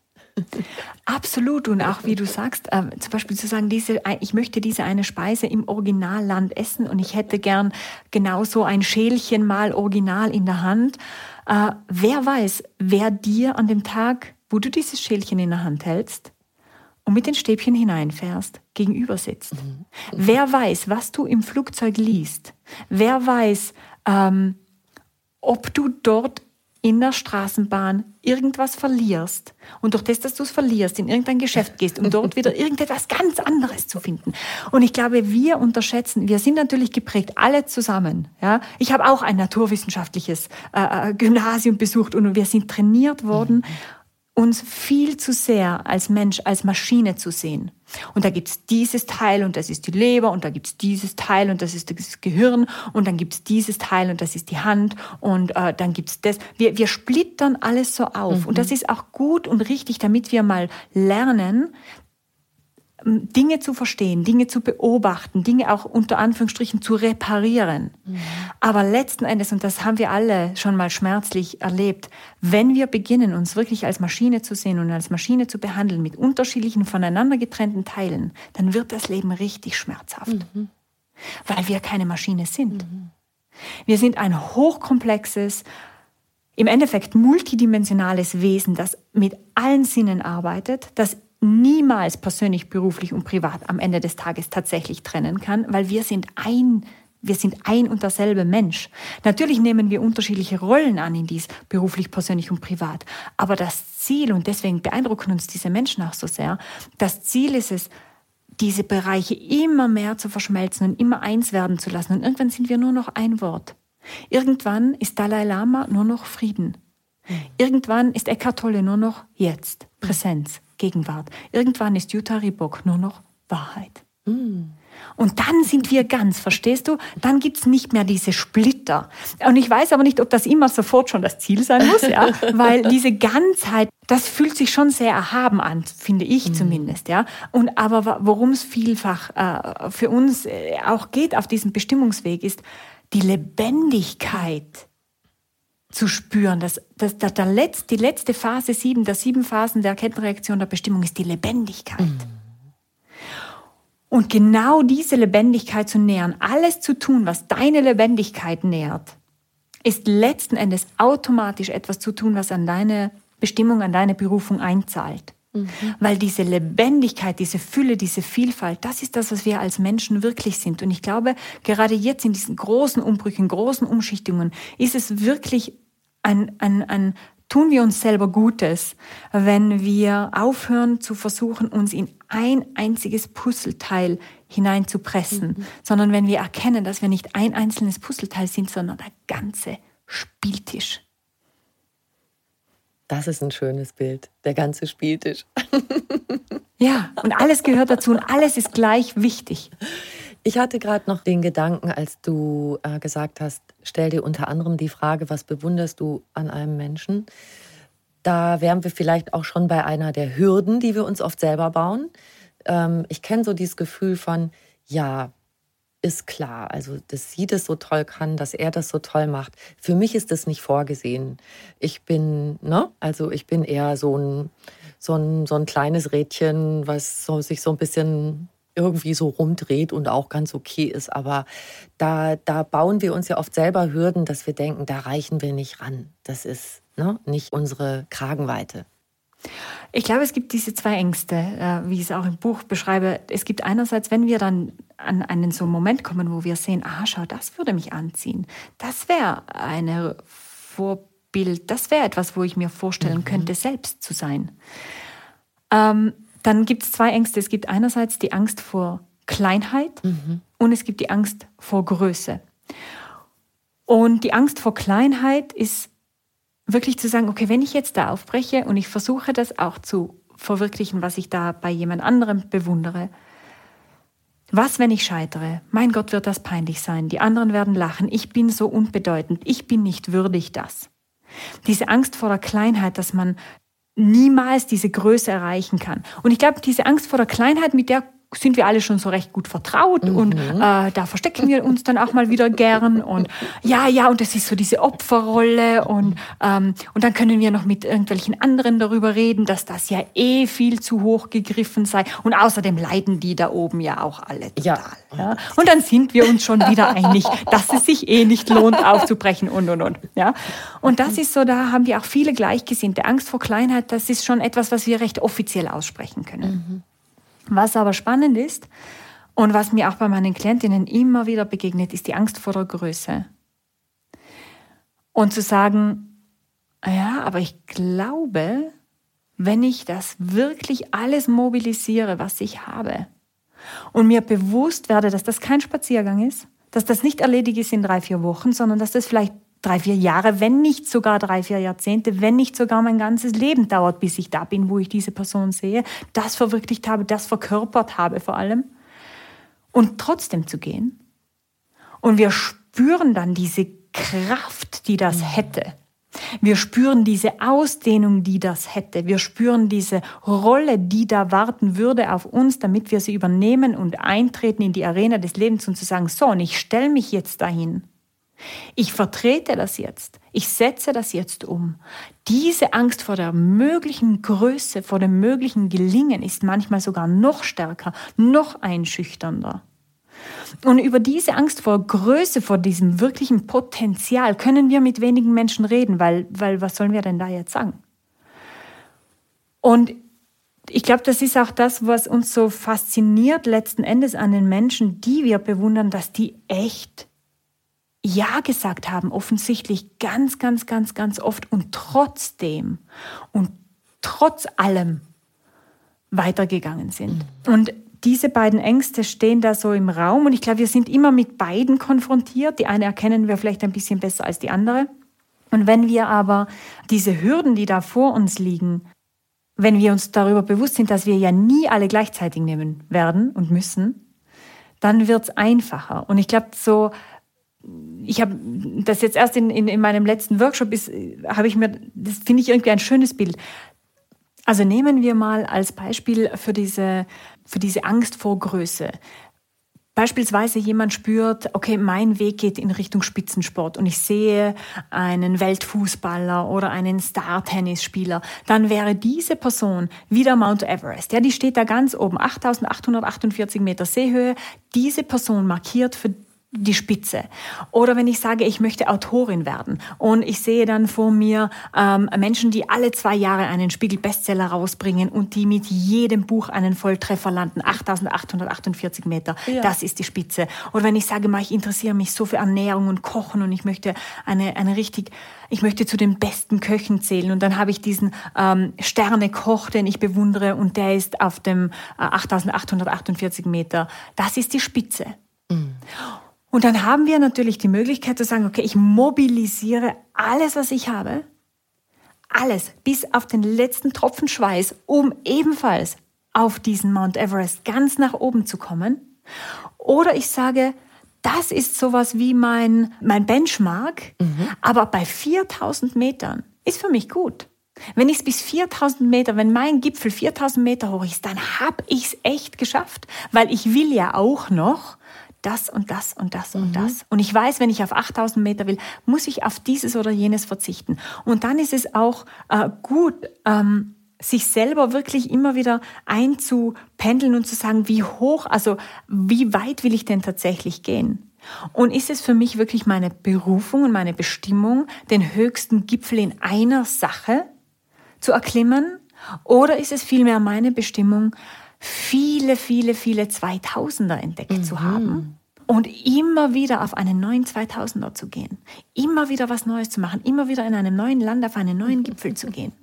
Absolut. Und auch wie du sagst, äh, zum Beispiel zu sagen, diese, ich möchte diese eine Speise im Originalland essen und ich hätte gern genauso ein Schälchen mal original in der Hand. Äh, wer weiß, wer dir an dem Tag, wo du dieses Schälchen in der Hand hältst und mit den Stäbchen hineinfährst, gegenüber sitzt. Mhm. Wer weiß, was du im Flugzeug liest. Wer weiß, ähm, ob du dort in der Straßenbahn irgendwas verlierst und durch das, dass du es verlierst, in irgendein Geschäft gehst, um dort wieder irgendetwas ganz anderes zu finden. Und ich glaube, wir unterschätzen, wir sind natürlich geprägt, alle zusammen. Ja? Ich habe auch ein naturwissenschaftliches äh, Gymnasium besucht und wir sind trainiert worden, mhm. uns viel zu sehr als Mensch, als Maschine zu sehen. Und da gibt's dieses Teil und das ist die Leber und da gibt's dieses Teil und das ist das Gehirn und dann gibt's dieses Teil und das ist die Hand und äh, dann gibt's das. Wir, wir splittern alles so auf. Mhm. Und das ist auch gut und richtig, damit wir mal lernen, Dinge zu verstehen, Dinge zu beobachten, Dinge auch unter Anführungsstrichen zu reparieren. Mhm. Aber letzten Endes, und das haben wir alle schon mal schmerzlich erlebt, wenn wir beginnen, uns wirklich als Maschine zu sehen und als Maschine zu behandeln mit unterschiedlichen, voneinander getrennten Teilen, dann wird das Leben richtig schmerzhaft. Mhm. Weil wir keine Maschine sind. Mhm. Wir sind ein hochkomplexes, im Endeffekt multidimensionales Wesen, das mit allen Sinnen arbeitet, das niemals persönlich, beruflich und privat am Ende des Tages tatsächlich trennen kann, weil wir sind ein, wir sind ein und derselbe Mensch. Natürlich nehmen wir unterschiedliche Rollen an in dies, beruflich, persönlich und privat. Aber das Ziel, und deswegen beeindrucken uns diese Menschen auch so sehr, das Ziel ist es, diese Bereiche immer mehr zu verschmelzen und immer eins werden zu lassen. Und irgendwann sind wir nur noch ein Wort. Irgendwann ist Dalai Lama nur noch Frieden. Irgendwann ist Eckhart Tolle nur noch Jetzt, Präsenz, Gegenwart. Irgendwann ist Jutta Ribok nur noch Wahrheit. Mm. Und dann sind wir ganz, verstehst du? Dann gibt's nicht mehr diese Splitter. Und ich weiß aber nicht, ob das immer sofort schon das Ziel sein muss, ja? Weil diese Ganzheit, das fühlt sich schon sehr erhaben an, finde ich mm. zumindest. Ja? Und aber worum es vielfach äh, für uns äh, auch geht auf diesem Bestimmungsweg, ist die Lebendigkeit zu spüren. Das, das, das, der Letz-, die letzte Phase sieben, der sieben Phasen der Kettenreaktion der Bestimmung ist die Lebendigkeit. Mhm. Und genau diese Lebendigkeit zu nähern, alles zu tun, was deine Lebendigkeit nährt, ist letzten Endes automatisch etwas zu tun, was an deine Bestimmung, an deine Berufung einzahlt. Mhm. Weil diese Lebendigkeit, diese Fülle, diese Vielfalt, das ist das, was wir als Menschen wirklich sind. Und ich glaube, gerade jetzt in diesen großen Umbrüchen, großen Umschichtungen, ist es wirklich ein, ein, ein tun wir uns selber Gutes, wenn wir aufhören zu versuchen, uns in ein einziges Puzzleteil hineinzupressen, mhm. sondern wenn wir erkennen, dass wir nicht ein einzelnes Puzzleteil sind, sondern der ganze Spieltisch. Das ist ein schönes Bild, der ganze Spieltisch. Ja, und alles gehört dazu und alles ist gleich wichtig. Ich hatte gerade noch den Gedanken, als du äh, gesagt hast, stell dir unter anderem die Frage, was bewunderst du an einem Menschen? Da wären wir vielleicht auch schon bei einer der Hürden, die wir uns oft selber bauen. Ähm, ich kenne so dieses Gefühl von, ja, ist klar, also dass sie das so toll kann, dass er das so toll macht. Für mich ist das nicht vorgesehen. Ich bin, ne, also ich bin eher so ein, so ein, so ein kleines Rädchen, was so, sich so ein bisschen irgendwie so rumdreht und auch ganz okay ist. Aber da, da bauen wir uns ja oft selber Hürden, dass wir denken, da reichen wir nicht ran. Das ist, ne, nicht unsere Kragenweite. Ich glaube, es gibt diese zwei Ängste, äh, wie ich es auch im Buch beschreibe. Es gibt einerseits, wenn wir dann an einen so einen Moment kommen, wo wir sehen, aha, schau, das würde mich anziehen. Das wäre eine Vorbild, das wäre etwas, wo ich mir vorstellen mhm. könnte, selbst zu sein. Ähm, Dann gibt es zwei Ängste. Es gibt einerseits die Angst vor Kleinheit mhm. und es gibt die Angst vor Größe. Und die Angst vor Kleinheit ist wirklich zu sagen, okay, wenn ich jetzt da aufbreche und ich versuche das auch zu verwirklichen, was ich da bei jemand anderem bewundere, was, wenn ich scheitere? Mein Gott, wird das peinlich sein. Die anderen werden lachen. Ich bin so unbedeutend. Ich bin nicht würdig das. Diese Angst vor der Kleinheit, dass man niemals diese Größe erreichen kann. Und ich glaube, diese Angst vor der Kleinheit, mit der sind wir alle schon so recht gut vertraut mhm. und äh, da verstecken wir uns dann auch mal wieder gern und ja, ja, und das ist so diese Opferrolle und, ähm, und dann können wir noch mit irgendwelchen anderen darüber reden, dass das ja eh viel zu hoch gegriffen sei und außerdem leiden die da oben ja auch alle total. Ja. Ja? Und dann sind wir uns schon wieder einig, dass es sich eh nicht lohnt aufzubrechen und, und, und. Ja? Und das ist so, da haben wir auch viele Gleichgesinnte. Angst vor Kleinheit, das ist schon etwas, was wir recht offiziell aussprechen können. Mhm. Was aber spannend ist und was mir auch bei meinen Klientinnen immer wieder begegnet, ist die Angst vor der Größe. Und zu sagen, ja, aber ich glaube, wenn ich das wirklich alles mobilisiere, was ich habe und mir bewusst werde, dass das kein Spaziergang ist, dass das nicht erledigt ist in drei, vier Wochen, sondern dass das vielleicht drei, vier Jahre, wenn nicht sogar drei, vier Jahrzehnte, wenn nicht sogar mein ganzes Leben dauert, bis ich da bin, wo ich diese Person sehe, das verwirklicht habe, das verkörpert habe vor allem. Und trotzdem zu gehen. Und wir spüren dann diese Kraft, die das hätte. Wir spüren diese Ausdehnung, die das hätte. Wir spüren diese Rolle, die da warten würde auf uns, damit wir sie übernehmen und eintreten in die Arena des Lebens und zu sagen, so, und ich stelle mich jetzt dahin. Ich vertrete das jetzt. Ich setze das jetzt um. Diese Angst vor der möglichen Größe, vor dem möglichen Gelingen ist manchmal sogar noch stärker, noch einschüchternder. Und über diese Angst vor Größe, vor diesem wirklichen Potenzial können wir mit wenigen Menschen reden, weil, weil was sollen wir denn da jetzt sagen? Und ich glaube, das ist auch das, was uns so fasziniert letzten Endes an den Menschen, die wir bewundern, dass die echt Ja gesagt haben, offensichtlich ganz, ganz, ganz, ganz oft und trotzdem und trotz allem weitergegangen sind. Und diese beiden Ängste stehen da so im Raum und ich glaube, wir sind immer mit beiden konfrontiert. Die eine erkennen wir vielleicht ein bisschen besser als die andere. Und wenn wir aber diese Hürden, die da vor uns liegen, wenn wir uns darüber bewusst sind, dass wir ja nie alle gleichzeitig nehmen werden und müssen, dann wird es einfacher. Und ich glaube, so, ich habe das jetzt erst in, in, in meinem letzten Workshop, ist, habe ich mir, das finde ich irgendwie ein schönes Bild. Also nehmen wir mal als Beispiel für diese, für diese Angst vor Größe. Beispielsweise jemand spürt, okay, mein Weg geht in Richtung Spitzensport und ich sehe einen Weltfußballer oder einen Star-Tennisspieler, dann wäre diese Person wieder Mount Everest. Ja, die steht da ganz oben, achttausendachthundertachtundvierzig Meter Seehöhe. Diese Person markiert für die Spitze. Oder wenn ich sage, ich möchte Autorin werden und ich sehe dann vor mir ähm, Menschen, die alle zwei Jahre einen Spiegel-Bestseller rausbringen und die mit jedem Buch einen Volltreffer landen, achttausendachthundertachtundvierzig Meter, ja. Das ist die Spitze. Oder wenn ich sage, ich interessiere mich so für Ernährung und Kochen und ich möchte eine, eine richtig, ich möchte zu den besten Köchen zählen und dann habe ich diesen ähm, Sterne-Koch, den ich bewundere und der ist auf dem äh, achttausendachthundertachtundvierzig Meter. Das ist die Spitze. Mhm. Und dann haben wir natürlich die Möglichkeit zu sagen, okay, ich mobilisiere alles, was ich habe, alles, bis auf den letzten Tropfen Schweiß, um ebenfalls auf diesen Mount Everest ganz nach oben zu kommen. Oder ich sage, das ist sowas wie mein, mein Benchmark, mhm. aber bei viertausend Metern ist für mich gut. Wenn ich es bis viertausend Meter, wenn mein Gipfel viertausend Meter hoch ist, dann habe ich es echt geschafft, weil ich will ja auch noch das und das und das und mhm. das. Und ich weiß, wenn ich auf achttausend Meter will, muss ich auf dieses oder jenes verzichten. Und dann ist es auch äh, gut, ähm, sich selber wirklich immer wieder einzupendeln und zu sagen, wie hoch, also wie weit will ich denn tatsächlich gehen? Und ist es für mich wirklich meine Berufung und meine Bestimmung, den höchsten Gipfel in einer Sache zu erklimmen? Oder ist es vielmehr meine Bestimmung, viele, viele, viele Zweitausender entdeckt mhm. zu haben und immer wieder auf einen neuen Zweitausender zu gehen, immer wieder was Neues zu machen, immer wieder in einem neuen Land auf einen neuen Gipfel zu gehen.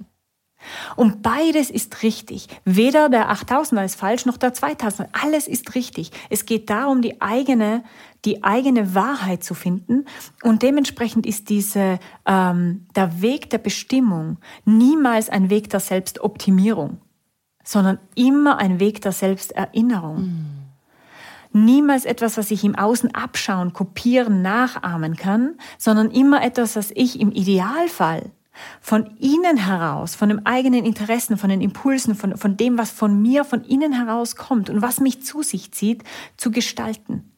Und beides ist richtig. Weder der achttausender ist falsch, noch der zweitausender. Alles ist richtig. Es geht darum, die eigene, die eigene Wahrheit zu finden. Und dementsprechend ist diese, ähm, der Weg der Bestimmung niemals ein Weg der Selbstoptimierung, sondern immer ein Weg der Selbsterinnerung. Mm. Niemals etwas, was ich im Außen abschauen, kopieren, nachahmen kann, sondern immer etwas, was ich im Idealfall von innen heraus, von den eigenen Interessen, von den Impulsen, von, von dem, was von mir, von innen heraus kommt und was mich zu sich zieht, zu gestalten.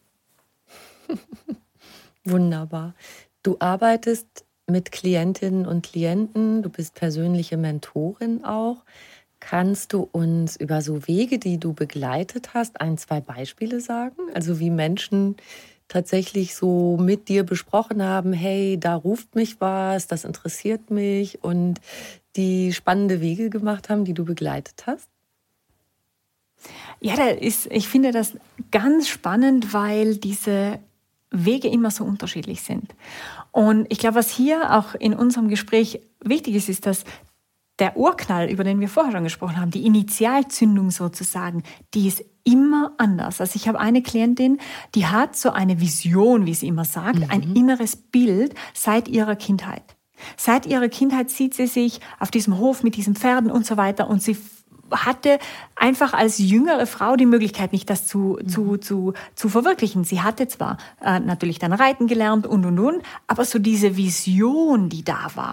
Wunderbar. Du arbeitest mit Klientinnen und Klienten, du bist persönliche Mentorin auch. Kannst du uns über so Wege, die du begleitet hast, ein, zwei Beispiele sagen? Also wie Menschen tatsächlich so mit dir besprochen haben, hey, da ruft mich was, das interessiert mich und die spannende Wege gemacht haben, die du begleitet hast? Ja, da ist, ich finde das ganz spannend, weil diese Wege immer so unterschiedlich sind. Und ich glaube, was hier auch in unserem Gespräch wichtig ist, ist, dass der Urknall, über den wir vorher schon gesprochen haben, die Initialzündung sozusagen, die ist immer anders. Also ich habe eine Klientin, die hat so eine Vision, wie sie immer sagt, mhm. ein inneres Bild seit ihrer Kindheit. Seit ihrer Kindheit sieht sie sich auf diesem Hof mit diesen Pferden und so weiter und sie hatte einfach als jüngere Frau die Möglichkeit, nicht das zu, mhm. zu, zu, zu verwirklichen. Sie hatte zwar äh, natürlich dann Reiten gelernt und, und, und, aber so diese Vision, die da war,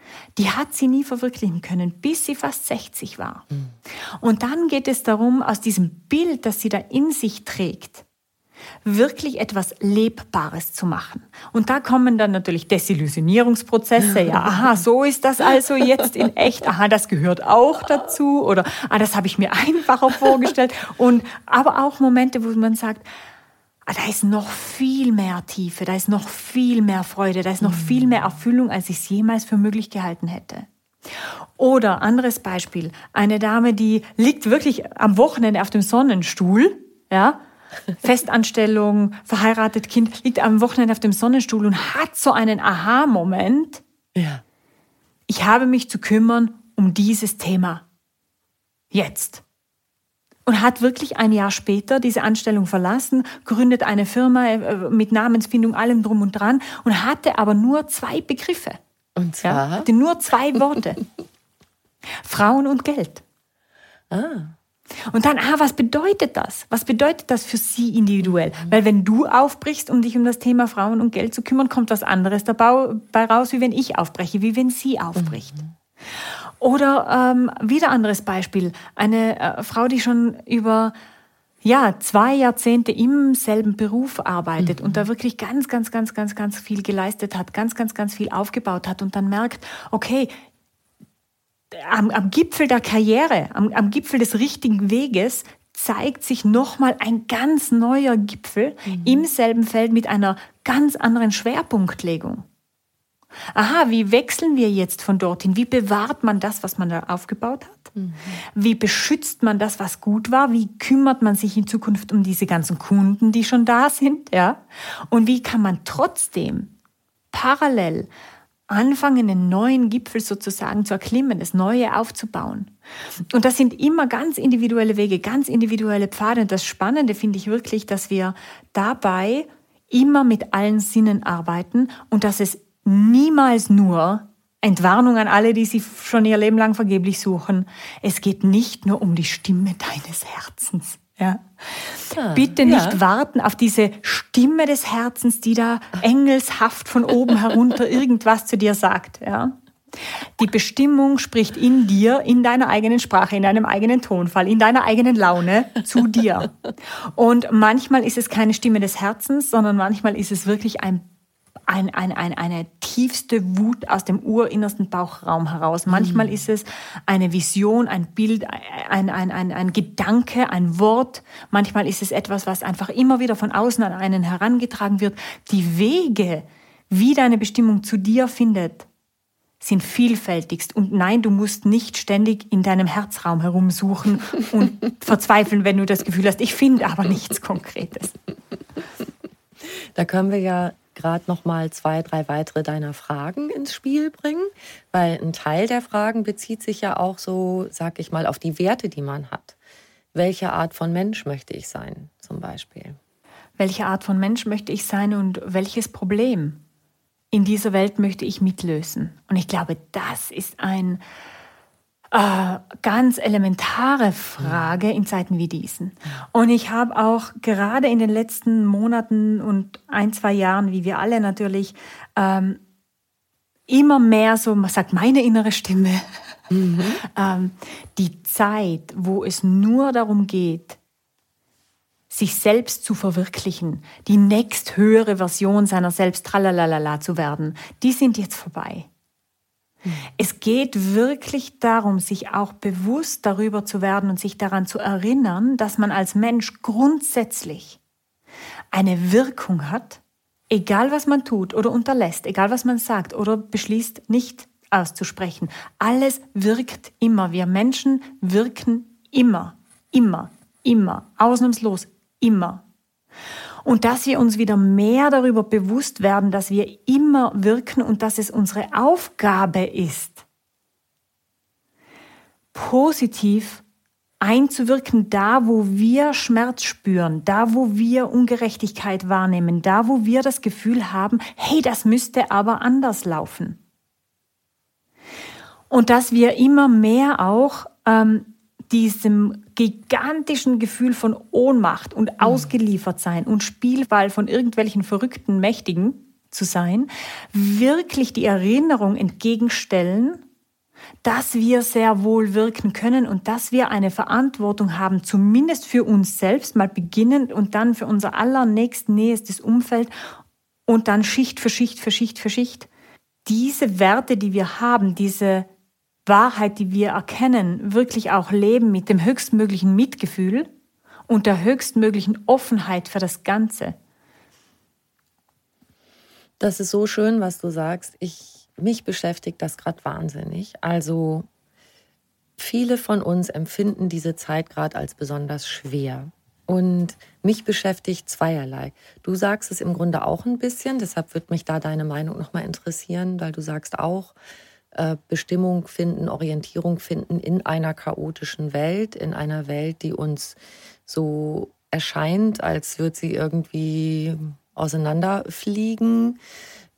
die hat sie nie verwirklichen können, bis sie fast sechzig war. Mhm. Und dann geht es darum, aus diesem Bild, das sie da in sich trägt, wirklich etwas Lebbares zu machen. Und da kommen dann natürlich Desillusionierungsprozesse. Ja, aha, so ist das also jetzt in echt. Aha, das gehört auch dazu. Oder, ah, das habe ich mir einfacher vorgestellt. Und, aber auch Momente, wo man sagt, ah, da ist noch viel mehr Tiefe, da ist noch viel mehr Freude, da ist noch viel mehr Erfüllung, als ich es jemals für möglich gehalten hätte. Oder, anderes Beispiel, eine Dame, die liegt wirklich am Wochenende auf dem Sonnenstuhl, ja, Festanstellung, verheiratet, Kind, liegt am Wochenende auf dem Sonnenstuhl und hat so einen Aha-Moment. Ja. Ich habe mich zu kümmern um dieses Thema. Jetzt. Und hat wirklich ein Jahr später diese Anstellung verlassen, gründet eine Firma mit Namensfindung, allem drum und dran und hatte aber nur zwei Begriffe. Und zwar? Ja, hatte nur zwei Worte. Frauen und Geld. Ah. Und dann, ah, was bedeutet das? Was bedeutet das für sie individuell? Mhm. Weil wenn du aufbrichst, um dich um das Thema Frauen und Geld zu kümmern, kommt was anderes dabei raus, wie wenn ich aufbreche, wie wenn sie aufbricht. Mhm. Oder ähm, wieder anderes Beispiel. Eine äh, Frau, die schon über ja, zwei Jahrzehnte im selben Beruf arbeitet mhm. und da wirklich ganz, ganz, ganz, ganz, ganz viel geleistet hat, ganz, ganz, ganz viel aufgebaut hat und dann merkt, okay, Am, am Gipfel der Karriere, am, am Gipfel des richtigen Weges zeigt sich nochmal ein ganz neuer Gipfel mhm. im selben Feld mit einer ganz anderen Schwerpunktlegung. Aha, wie wechseln wir jetzt von dorthin? Wie bewahrt man das, was man da aufgebaut hat? Mhm. Wie beschützt man das, was gut war? Wie kümmert man sich in Zukunft um diese ganzen Kunden, die schon da sind? Ja? Und wie kann man trotzdem parallel anfangen, einen neuen Gipfel sozusagen zu erklimmen, das Neue aufzubauen. Und das sind immer ganz individuelle Wege, ganz individuelle Pfade. Und das Spannende finde ich wirklich, dass wir dabei immer mit allen Sinnen arbeiten und dass es niemals nur, Entwarnung an alle, die sie schon ihr Leben lang vergeblich suchen, es geht nicht nur um die Stimme deines Herzens. Ja. Ja, Bitte nicht ja. warten auf diese Stimme des Herzens, die da engelshaft von oben herunter irgendwas zu dir sagt. Ja. Die Bestimmung spricht in dir, in deiner eigenen Sprache, in deinem eigenen Tonfall, in deiner eigenen Laune zu dir. Und manchmal ist es keine Stimme des Herzens, sondern manchmal ist es wirklich ein Ein, ein, ein, eine tiefste Wut aus dem urinnersten Bauchraum heraus. Manchmal mhm. ist es eine Vision, ein Bild, ein, ein, ein, ein Gedanke, ein Wort. Manchmal ist es etwas, was einfach immer wieder von außen an einen herangetragen wird. Die Wege, wie deine Bestimmung zu dir findet, sind vielfältigst. Und nein, du musst nicht ständig in deinem Herzraum herumsuchen und verzweifeln, wenn du das Gefühl hast, ich finde aber nichts Konkretes. Da können wir ja gerade noch mal zwei, drei weitere deiner Fragen ins Spiel bringen, weil ein Teil der Fragen bezieht sich ja auch so, sag ich mal, auf die Werte, die man hat. Welche Art von Mensch möchte ich sein, zum Beispiel? Welche Art von Mensch möchte ich sein und welches Problem in dieser Welt möchte ich mitlösen? Und ich glaube, das ist ein Äh, ganz elementare Frage in Zeiten wie diesen. Und ich habe auch gerade in den letzten Monaten und ein, zwei Jahren, wie wir alle natürlich, ähm, immer mehr so, man sagt meine innere Stimme, mhm. ähm, die Zeit, wo es nur darum geht, sich selbst zu verwirklichen, die nächsthöhere Version seiner selbst tralalala zu werden, die sind jetzt vorbei. Es geht wirklich darum, sich auch bewusst darüber zu werden und sich daran zu erinnern, dass man als Mensch grundsätzlich eine Wirkung hat, egal was man tut oder unterlässt, egal was man sagt oder beschließt, nicht auszusprechen. Alles wirkt immer. Wir Menschen wirken immer, immer, immer, ausnahmslos, immer. Und dass wir uns wieder mehr darüber bewusst werden, dass wir immer wirken und dass es unsere Aufgabe ist, positiv einzuwirken, da wo wir Schmerz spüren, da wo wir Ungerechtigkeit wahrnehmen, da wo wir das Gefühl haben, hey, das müsste aber anders laufen. Und dass wir immer mehr auch ähm, diesem gigantischen Gefühl von Ohnmacht und Ausgeliefertsein und Spielball von irgendwelchen verrückten Mächtigen, zu sein, wirklich die Erinnerung entgegenstellen, dass wir sehr wohl wirken können und dass wir eine Verantwortung haben, zumindest für uns selbst, mal beginnend und dann für unser allernächst nächstes Umfeld und dann Schicht für Schicht für Schicht für Schicht. Diese Werte, die wir haben, diese Wahrheit, die wir erkennen, wirklich auch leben mit dem höchstmöglichen Mitgefühl und der höchstmöglichen Offenheit für das Ganze. Das ist so schön, was du sagst. Ich, mich beschäftigt das gerade wahnsinnig. Also viele von uns empfinden diese Zeit gerade als besonders schwer. Und mich beschäftigt zweierlei. Du sagst es im Grunde auch ein bisschen, deshalb würde mich da deine Meinung nochmal interessieren, weil du sagst auch, äh, Bestimmung finden, Orientierung finden in einer chaotischen Welt, in einer Welt, die uns so erscheint, als würde sie irgendwie auseinanderfliegen.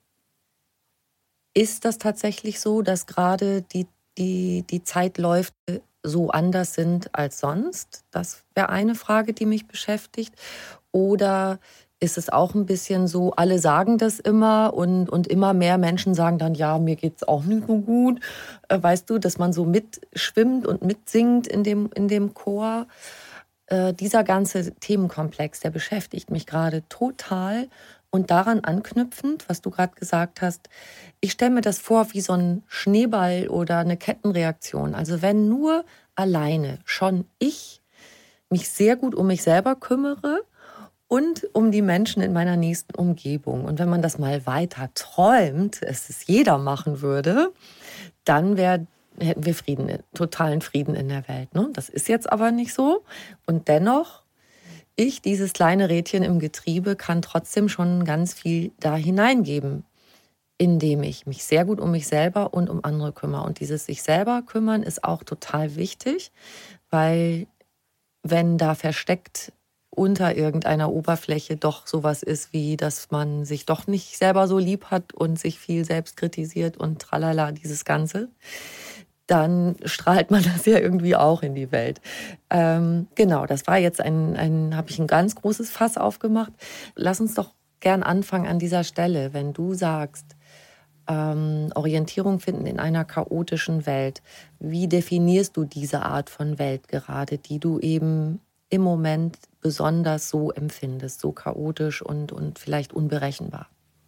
Ist das tatsächlich so, dass gerade die, die, die Zeitläufe so anders sind als sonst? Das wäre eine Frage, die mich beschäftigt. Oder ist es auch ein bisschen so, alle sagen das immer und, und immer mehr Menschen sagen dann, ja, mir geht's auch nicht so gut. Äh, weißt du, dass man so mitschwimmt und mitsingt in dem, in dem Chor. Äh, dieser ganze Themenkomplex, der beschäftigt mich gerade total. Und daran anknüpfend, was du gerade gesagt hast, ich stelle mir das vor wie so ein Schneeball oder eine Kettenreaktion. Also wenn nur alleine schon ich mich sehr gut um mich selber kümmere und um die Menschen in meiner nächsten Umgebung. Und wenn man das mal weiter träumt, es es jeder machen würde, dann wär, hätten wir Frieden, totalen Frieden in der Welt. Ne? Das ist jetzt aber nicht so. Und dennoch, ich, dieses kleine Rädchen im Getriebe, kann trotzdem schon ganz viel da hineingeben, indem ich mich sehr gut um mich selber und um andere kümmere. Und dieses sich selber kümmern ist auch total wichtig, weil wenn da versteckt unter irgendeiner Oberfläche doch sowas ist, wie dass man sich doch nicht selber so lieb hat und sich viel selbst kritisiert und tralala, dieses Ganze, dann strahlt man das ja irgendwie auch in die Welt. Ähm, genau, das war jetzt ein, ein habe ich ein ganz großes Fass aufgemacht. Lass uns doch gern anfangen an dieser Stelle, wenn du sagst, ähm, Orientierung finden in einer chaotischen Welt. Wie definierst du diese Art von Welt gerade, die du eben im Moment besonders so empfindest, so chaotisch und, und vielleicht unberechenbar?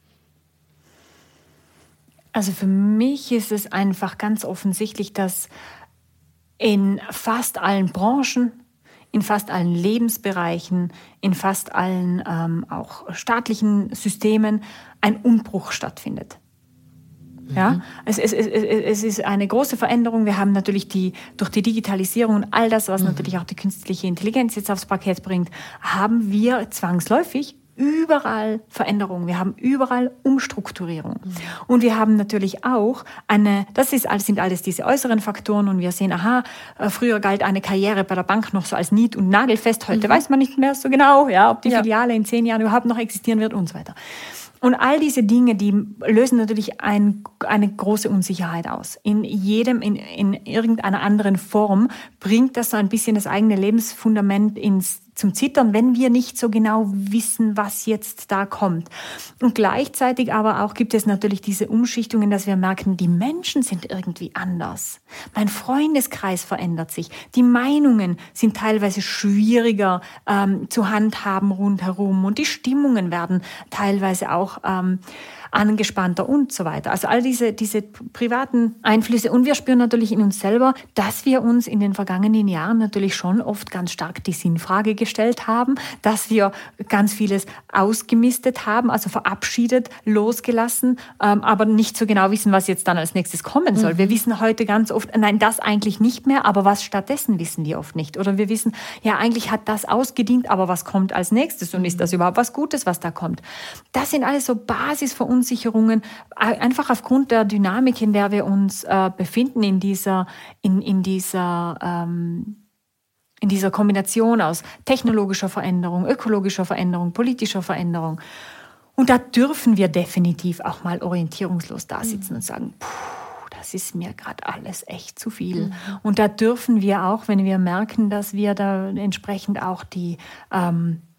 Also für mich ist es einfach ganz offensichtlich, dass in fast allen Branchen, in fast allen Lebensbereichen, in fast allen ähm, auch staatlichen Systemen ein Umbruch stattfindet. Mhm. Ja, es, es, es, es ist eine große Veränderung. Wir haben natürlich die, durch die Digitalisierung und all das, was mhm. natürlich auch die künstliche Intelligenz jetzt aufs Parkett bringt, haben wir zwangsläufig überall Veränderungen, wir haben überall Umstrukturierung. Mhm. Und wir haben natürlich auch eine, das ist, sind alles diese äußeren Faktoren und wir sehen, aha, früher galt eine Karriere bei der Bank noch so als nied- und nagelfest, heute mhm. weiß man nicht mehr so genau, ja, ob die ja. Filiale in zehn Jahren überhaupt noch existieren wird und so weiter. Und all diese Dinge, die lösen natürlich ein, eine große Unsicherheit aus. In jedem, in, in irgendeiner anderen Form bringt das so ein bisschen das eigene Lebensfundament ins zum Zittern, wenn wir nicht so genau wissen, was jetzt da kommt. Und gleichzeitig aber auch gibt es natürlich diese Umschichtungen, dass wir merken, die Menschen sind irgendwie anders. Mein Freundeskreis verändert sich. Die Meinungen sind teilweise schwieriger ähm, zu handhaben rundherum und die Stimmungen werden teilweise auch ähm, angespannter und so weiter. Also all diese, diese privaten Einflüsse. Und wir spüren natürlich in uns selber, dass wir uns in den vergangenen Jahren natürlich schon oft ganz stark die Sinnfrage gestellt haben, dass wir ganz vieles ausgemistet haben, also verabschiedet, losgelassen, ähm, aber nicht so genau wissen, was jetzt dann als nächstes kommen soll. Mhm. Wir wissen heute ganz oft, nein, das eigentlich nicht mehr, aber was stattdessen wissen wir oft nicht. Oder wir wissen, ja, eigentlich hat das ausgedient, aber was kommt als nächstes und ist das überhaupt was Gutes, was da kommt? Das sind alles so Basisverunsicherungen, einfach aufgrund der Dynamik, in der wir uns äh, befinden, in dieser, in, in dieser, ähm, in dieser Kombination aus technologischer Veränderung, ökologischer Veränderung, politischer Veränderung. Und da dürfen wir definitiv auch mal orientierungslos da sitzen mhm. und sagen, puh, das ist mir gerade alles echt zu viel. Mhm. Und da dürfen wir auch, wenn wir merken, dass wir da entsprechend auch die ähm,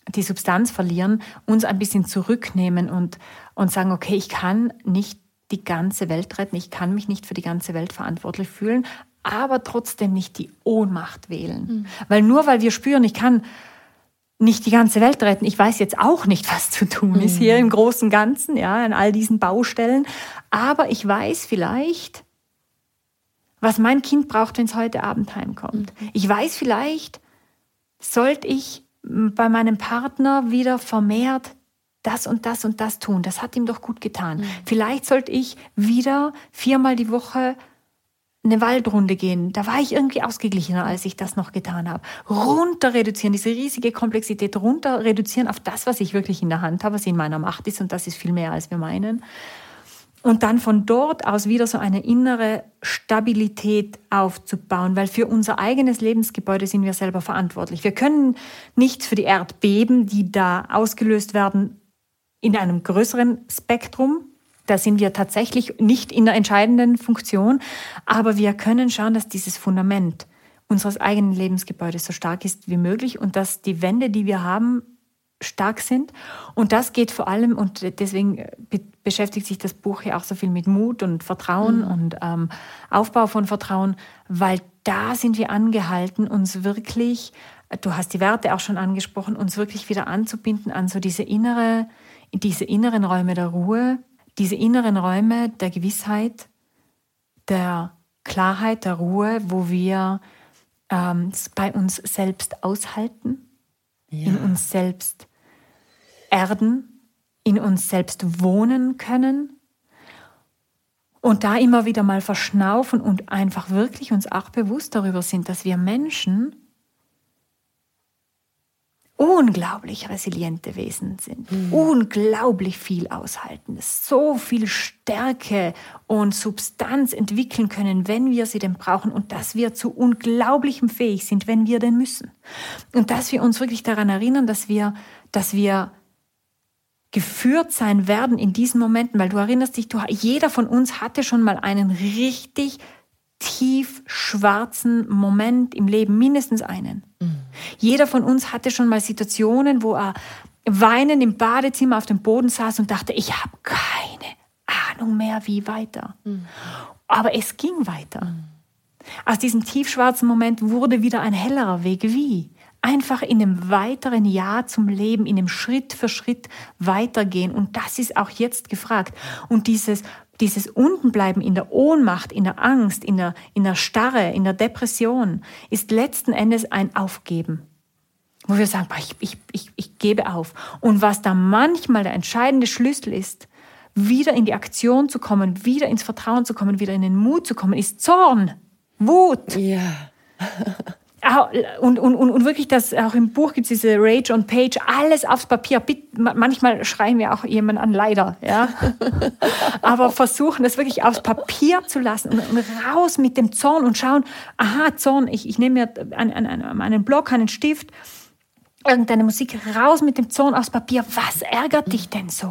die Substanz verlieren, uns ein bisschen zurücknehmen und, und sagen, okay, ich kann nicht die ganze Welt retten, ich kann mich nicht für die ganze Welt verantwortlich fühlen, aber trotzdem nicht die Ohnmacht wählen. Mhm. Weil nur weil wir spüren, ich kann nicht die ganze Welt retten, ich weiß jetzt auch nicht, was zu tun mhm. ist hier im großen Ganzen, ja, an all diesen Baustellen, aber ich weiß vielleicht, was mein Kind braucht, wenn es heute Abend heimkommt. Mhm. Ich weiß vielleicht, sollte ich bei meinem Partner wieder vermehrt das und das und das tun. Das hat ihm doch gut getan. Mhm. Vielleicht sollte ich wieder viermal die Woche eine Waldrunde gehen. Da war ich irgendwie ausgeglichener, als ich das noch getan habe. Runter reduzieren, diese riesige Komplexität runter reduzieren auf das, was ich wirklich in der Hand habe, was in meiner Macht ist. Und das ist viel mehr, als wir meinen. Und dann von dort aus wieder so eine innere Stabilität aufzubauen, weil für unser eigenes Lebensgebäude sind wir selber verantwortlich. Wir können nichts für die Erdbeben, die da ausgelöst werden, in einem größeren Spektrum. Da sind wir tatsächlich nicht in der entscheidenden Funktion, aber wir können schauen, dass dieses Fundament unseres eigenen Lebensgebäudes so stark ist wie möglich und dass die Wände, die wir haben, stark sind. Und das geht vor allem, und deswegen be- beschäftigt sich das Buch ja auch so viel mit Mut und Vertrauen mhm. und ähm, Aufbau von Vertrauen, weil da sind wir angehalten, uns wirklich, du hast die Werte auch schon angesprochen, uns wirklich wieder anzubinden an so diese innere, diese inneren Räume der Ruhe, diese inneren Räume der Gewissheit, der Klarheit, der Ruhe, wo wir ähm, es bei uns selbst aushalten, ja. in uns selbst erden, in uns selbst wohnen können und da immer wieder mal verschnaufen und einfach wirklich uns auch bewusst darüber sind, dass wir Menschen unglaublich resiliente Wesen sind, mhm. unglaublich viel aushalten, so viel Stärke und Substanz entwickeln können, wenn wir sie denn brauchen und dass wir zu Unglaublichem fähig sind, wenn wir denn müssen. Und dass wir uns wirklich daran erinnern, dass wir, dass wir geführt sein werden in diesen Momenten, weil du erinnerst dich, du, jeder von uns hatte schon mal einen richtig tief schwarzen Moment im Leben, mindestens einen. Mhm. Jeder von uns hatte schon mal Situationen, wo er weinend im Badezimmer auf dem Boden saß und dachte, ich habe keine Ahnung mehr, wie weiter. Mhm. Aber es ging weiter. Mhm. Aus diesem tiefschwarzen Moment wurde wieder ein hellerer Weg. Wie? Einfach in einem weiteren Ja zum Leben, in einem Schritt für Schritt weitergehen. Und das ist auch jetzt gefragt. Und dieses Dieses Untenbleiben in der Ohnmacht, in der Angst, in der, in der Starre, in der Depression, ist letzten Endes ein Aufgeben. Wo wir sagen, ich, ich, ich, ich gebe auf. Und was da manchmal der entscheidende Schlüssel ist, wieder in die Aktion zu kommen, wieder ins Vertrauen zu kommen, wieder in den Mut zu kommen, ist Zorn, Wut. Ja. Und, und, und wirklich, das, auch im Buch gibt es diese Rage on Page, alles aufs Papier. Manchmal schreien wir auch jemanden an, leider. Ja? Aber versuchen, das wirklich aufs Papier zu lassen und, und raus mit dem Zorn und schauen, aha, Zorn, ich, ich nehme mir einen, einen, einen Block, einen Stift, irgendeine Musik, raus mit dem Zorn aufs Papier. Was ärgert dich denn so?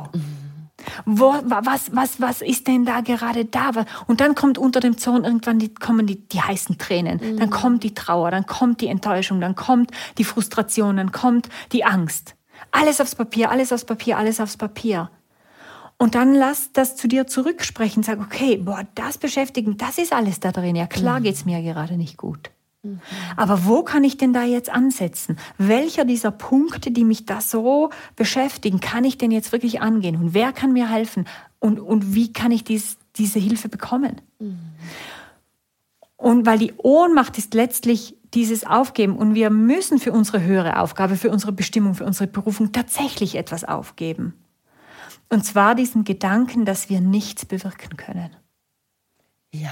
Wo, was, was, was ist denn da gerade da? Und dann kommt unter dem Zorn irgendwann die, kommen die, die heißen Tränen. Mhm. Dann kommt die Trauer, dann kommt die Enttäuschung, dann kommt die Frustration, dann kommt die Angst. Alles aufs Papier, alles aufs Papier, alles aufs Papier. Und dann lass das zu dir zurücksprechen. Sag, okay, boah, das beschäftigen, das ist alles da drin. Ja, klar geht's mir gerade nicht gut. Mhm. Aber wo kann ich denn da jetzt ansetzen? Welcher dieser Punkte, die mich da so beschäftigen, kann ich denn jetzt wirklich angehen? Und wer kann mir helfen? Und, und wie kann ich dies, diese Hilfe bekommen? Mhm. Und weil die Ohnmacht ist letztlich dieses Aufgeben. Und wir müssen für unsere höhere Aufgabe, für unsere Bestimmung, für unsere Berufung tatsächlich etwas aufgeben. Und zwar diesen Gedanken, dass wir nichts bewirken können. Ja.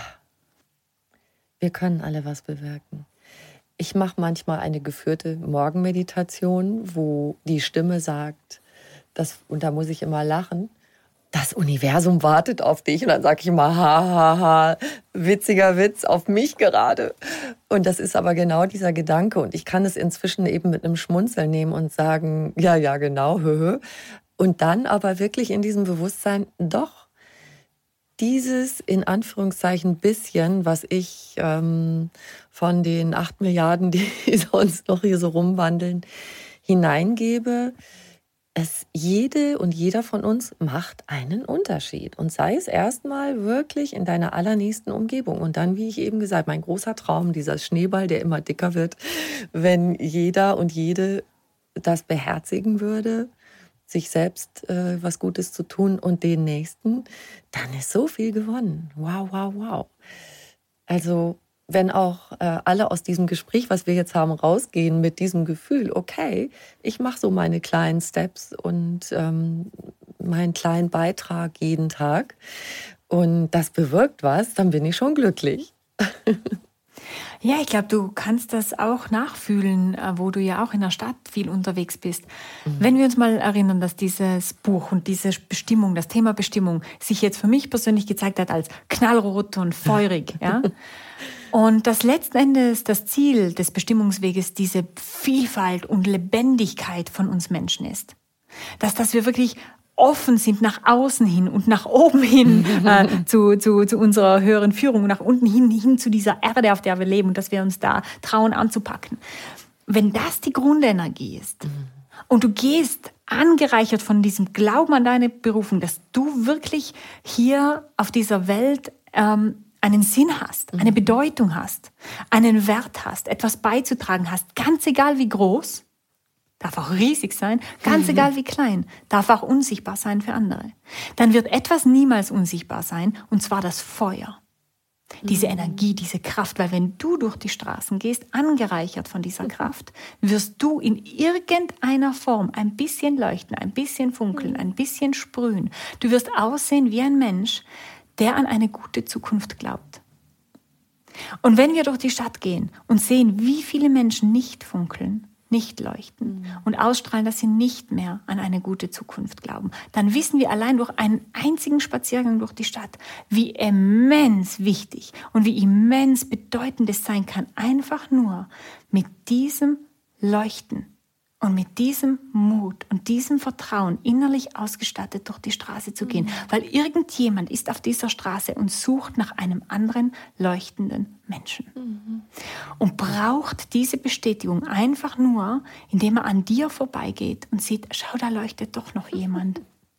Wir können alle was bewirken. Ich mache manchmal eine geführte Morgenmeditation, wo die Stimme sagt, das, und da muss ich immer lachen, das Universum wartet auf dich. Und dann sage ich immer, ha, ha, ha, witziger Witz auf mich gerade. Und das ist aber genau dieser Gedanke. Und ich kann es inzwischen eben mit einem Schmunzeln nehmen und sagen, ja, ja, genau, hö, hö. Und dann aber wirklich in diesem Bewusstsein, doch, dieses in Anführungszeichen bisschen, was ich ähm, von den acht Milliarden, die sonst noch hier so rumwandeln, hineingebe, es jede und jeder von uns macht einen Unterschied. Und sei es erstmal wirklich in deiner allernächsten Umgebung. Und dann, wie ich eben gesagt, mein großer Traum, dieser Schneeball, der immer dicker wird, wenn jeder und jede das beherzigen würde, sich selbst äh, was Gutes zu tun und den Nächsten, dann ist so viel gewonnen. Wow, wow, wow. Also wenn auch äh, alle aus diesem Gespräch, was wir jetzt haben, rausgehen mit diesem Gefühl, okay, ich mache so meine kleinen Steps und ähm, meinen kleinen Beitrag jeden Tag und das bewirkt was, dann bin ich schon glücklich. Ja, ich glaube, du kannst das auch nachfühlen, wo du ja auch in der Stadt viel unterwegs bist. Mhm. Wenn wir uns mal erinnern, dass dieses Buch und diese Bestimmung, das Thema Bestimmung, sich jetzt für mich persönlich gezeigt hat als knallrot und feurig, ja. Und dass letzten Endes das Ziel des Bestimmungsweges diese Vielfalt und Lebendigkeit von uns Menschen ist. Dass, dass wir wirklich offen sind nach außen hin und nach oben hin äh, zu, zu, zu unserer höheren Führung, nach unten hin, hin zu dieser Erde, auf der wir leben und dass wir uns da trauen anzupacken. Wenn das die Grundenergie ist und du gehst angereichert von diesem Glauben an deine Berufung, dass du wirklich hier auf dieser Welt ähm, einen Sinn hast, eine Bedeutung hast, einen Wert hast, etwas beizutragen hast, ganz egal wie groß, darf auch riesig sein, ganz mhm. egal wie klein, darf auch unsichtbar sein für andere. Dann wird etwas niemals unsichtbar sein, und zwar das Feuer. Diese mhm. Energie, diese Kraft, weil wenn du durch die Straßen gehst, angereichert von dieser Kraft, wirst du in irgendeiner Form ein bisschen leuchten, ein bisschen funkeln, ein bisschen sprühen. Du wirst aussehen wie ein Mensch, der an eine gute Zukunft glaubt. Und wenn wir durch die Stadt gehen und sehen, wie viele Menschen nicht funkeln, nicht leuchten mhm. und ausstrahlen, dass sie nicht mehr an eine gute Zukunft glauben, dann wissen wir allein durch einen einzigen Spaziergang durch die Stadt, wie immens wichtig und wie immens bedeutend es sein kann, einfach nur mit diesem Leuchten und mit diesem Mut und diesem Vertrauen innerlich ausgestattet durch die Straße zu gehen. Mhm. Weil irgendjemand ist auf dieser Straße und sucht nach einem anderen leuchtenden Menschen. Mhm. Und braucht diese Bestätigung einfach nur, indem er an dir vorbeigeht und sieht, schau, da leuchtet doch noch jemand.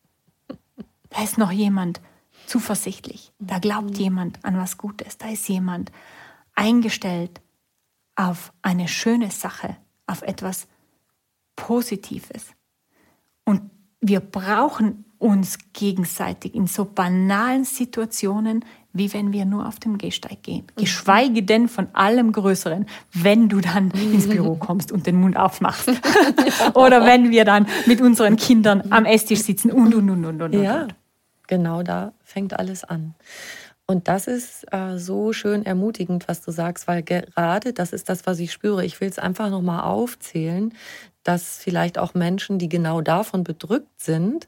Da ist noch jemand zuversichtlich. Da glaubt mhm. jemand an was Gutes. Da ist jemand eingestellt auf eine schöne Sache, auf etwas Positives. Und wir brauchen uns gegenseitig in so banalen Situationen, wie wenn wir nur auf dem Gehsteig gehen. Mhm. Geschweige denn von allem Größeren, wenn du dann mhm. ins Büro kommst und den Mund aufmachst. Oder wenn wir dann mit unseren Kindern am Esstisch sitzen und, und, und, und, und. Ja, genau da fängt alles an. Und das ist äh, so schön ermutigend, was du sagst, weil gerade das ist das, was ich spüre. Ich will es einfach nochmal aufzählen, dass vielleicht auch Menschen, die genau davon bedrückt sind,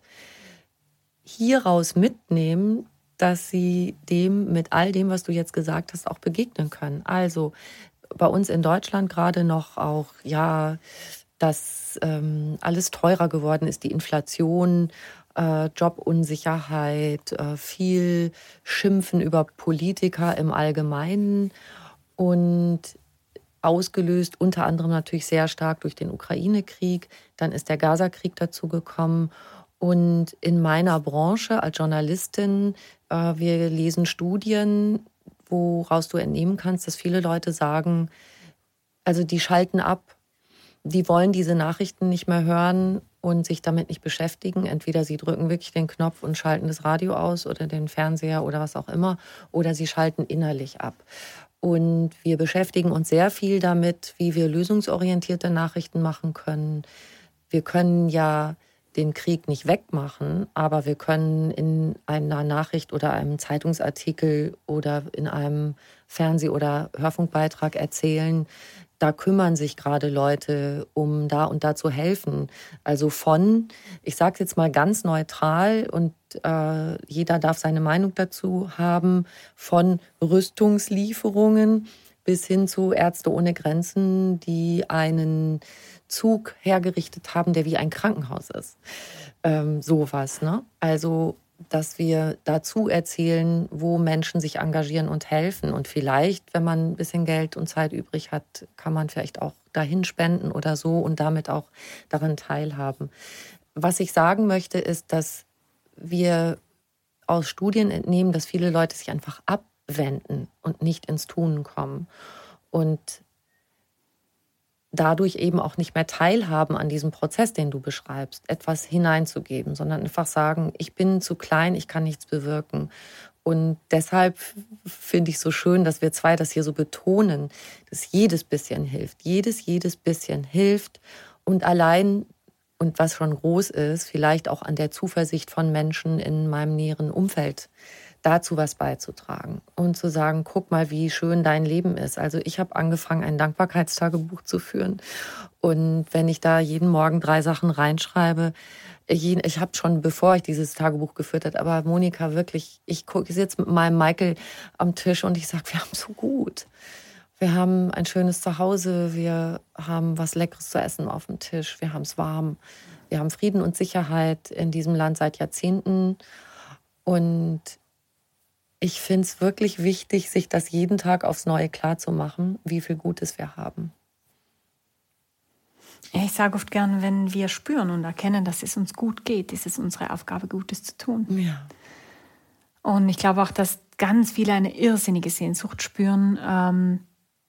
hieraus mitnehmen, dass sie dem mit all dem, was du jetzt gesagt hast, auch begegnen können. Also bei uns in Deutschland gerade noch auch, ja, dass ähm, alles teurer geworden ist, die Inflation, äh, Jobunsicherheit, äh, viel Schimpfen über Politiker im Allgemeinen und ausgelöst unter anderem natürlich sehr stark durch den Ukraine-Krieg. Dann ist der Gaza-Krieg dazu gekommen. Und in meiner Branche als Journalistin, äh, wir lesen Studien, woraus du entnehmen kannst, dass viele Leute sagen, also die schalten ab, die wollen diese Nachrichten nicht mehr hören und sich damit nicht beschäftigen. Entweder sie drücken wirklich den Knopf und schalten das Radio aus oder den Fernseher oder was auch immer, oder sie schalten innerlich ab. Und wir beschäftigen uns sehr viel damit, wie wir lösungsorientierte Nachrichten machen können. Wir können ja den Krieg nicht wegmachen, aber wir können in einer Nachricht oder einem Zeitungsartikel oder in einem Fernseh- oder Hörfunkbeitrag erzählen, da kümmern sich gerade Leute, um da und da zu helfen. Also von, ich sage es jetzt mal ganz neutral und äh, jeder darf seine Meinung dazu haben, von Rüstungslieferungen bis hin zu Ärzte ohne Grenzen, die einen Zug hergerichtet haben, der wie ein Krankenhaus ist. Ähm, sowas, ne? Also dass wir dazu erzählen, wo Menschen sich engagieren und helfen. Und vielleicht, wenn man ein bisschen Geld und Zeit übrig hat, kann man vielleicht auch dahin spenden oder so und damit auch daran teilhaben. Was ich sagen möchte, ist, dass wir aus Studien entnehmen, dass viele Leute sich einfach abwenden und nicht ins Tun kommen und dadurch eben auch nicht mehr teilhaben an diesem Prozess, den du beschreibst, etwas hineinzugeben, sondern einfach sagen, ich bin zu klein, ich kann nichts bewirken. Und deshalb finde ich so schön, dass wir zwei das hier so betonen, dass jedes bisschen hilft. Jedes, jedes bisschen hilft. Und allein, und was schon groß ist, vielleicht auch an der Zuversicht von Menschen in meinem näheren Umfeld dazu was beizutragen. Und zu sagen, guck mal, wie schön dein Leben ist. Also ich habe angefangen, ein Dankbarkeitstagebuch zu führen. Und wenn ich da jeden Morgen drei Sachen reinschreibe, Ich, ich habe schon, bevor ich dieses Tagebuch geführt habe, aber Monika, wirklich, ich gucke jetzt mit meinem Michael am Tisch und ich sage, wir haben es so gut. Wir haben ein schönes Zuhause, wir haben was Leckeres zu essen auf dem Tisch, wir haben es warm, wir haben Frieden und Sicherheit in diesem Land seit Jahrzehnten. Und ich finde es wirklich wichtig, sich das jeden Tag aufs Neue klarzumachen, wie viel Gutes wir haben. Ich sage oft gern, wenn wir spüren und erkennen, dass es uns gut geht, ist es unsere Aufgabe, Gutes zu tun. Ja. Und ich glaube auch, dass ganz viele eine irrsinnige Sehnsucht spüren, ähm,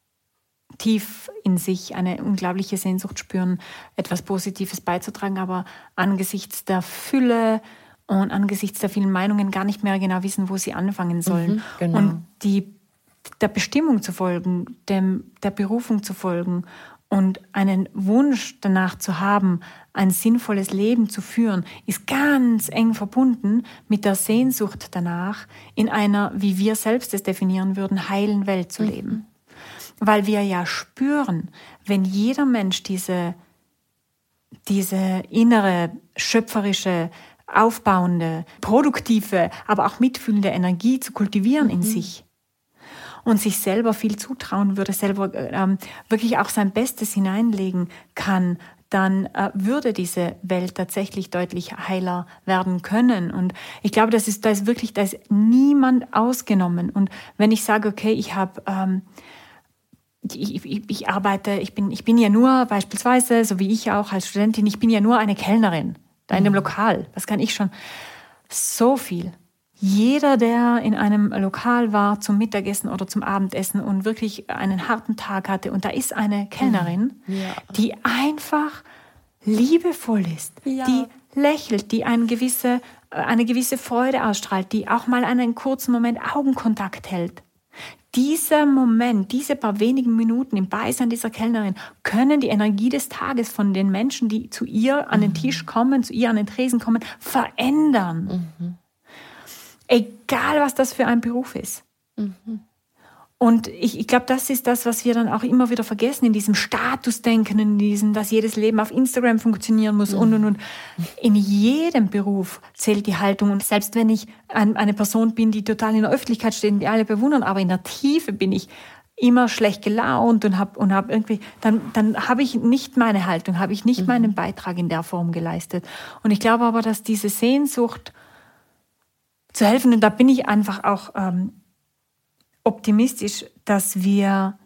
tief in sich eine unglaubliche Sehnsucht spüren, etwas Positives beizutragen, aber angesichts der Fülle und angesichts der vielen Meinungen gar nicht mehr genau wissen, wo sie anfangen sollen. Mhm, genau. Und die, der Bestimmung zu folgen, dem, der Berufung zu folgen und einen Wunsch danach zu haben, ein sinnvolles Leben zu führen, ist ganz eng verbunden mit der Sehnsucht danach, in einer, wie wir selbst es definieren würden, heilen Welt zu leben. Mhm. Weil wir ja spüren, wenn jeder Mensch diese, diese innere, schöpferische, aufbauende, produktive, aber auch mitfühlende Energie zu kultivieren mhm. in sich, und sich selber viel zutrauen würde, selber ähm, wirklich auch sein Bestes hineinlegen kann, dann äh, würde diese Welt tatsächlich deutlich heiler werden können. Und ich glaube, das ist, da ist wirklich, da ist niemand ausgenommen. Und wenn ich sage, okay, ich habe, ähm, ich, ich, ich arbeite, ich bin, ich bin ja nur beispielsweise, so wie ich auch als Studentin, ich bin ja nur eine Kellnerin da in dem Lokal. Was kann ich schon? So viel. Jeder, der in einem Lokal war zum Mittagessen oder zum Abendessen und wirklich einen harten Tag hatte, und da ist eine Kellnerin, ja. die einfach liebevoll ist, ja. die lächelt, die eine gewisse, eine gewisse Freude ausstrahlt, die auch mal einen kurzen Moment Augenkontakt hält. Dieser Moment, diese paar wenigen Minuten im Beisein dieser Kellnerin können die Energie des Tages von den Menschen, die zu ihr an den Tisch kommen, zu ihr an den Tresen kommen, verändern. Mhm. Egal, was das für ein Beruf ist. Mhm. Und ich, ich glaube, das ist das, was wir dann auch immer wieder vergessen, in diesem Statusdenken, in diesem, dass jedes Leben auf Instagram funktionieren muss mhm. und, und, und. In jedem Beruf zählt die Haltung. Und selbst wenn ich ein, eine Person bin, die total in der Öffentlichkeit steht und die alle bewundern, aber in der Tiefe bin ich immer schlecht gelaunt und habe und hab irgendwie, dann, dann habe ich nicht meine Haltung, habe ich nicht mhm. meinen Beitrag in der Form geleistet. Und ich glaube aber, dass diese Sehnsucht zu helfen, und da bin ich einfach auch ähm, optimistisch, dass wir,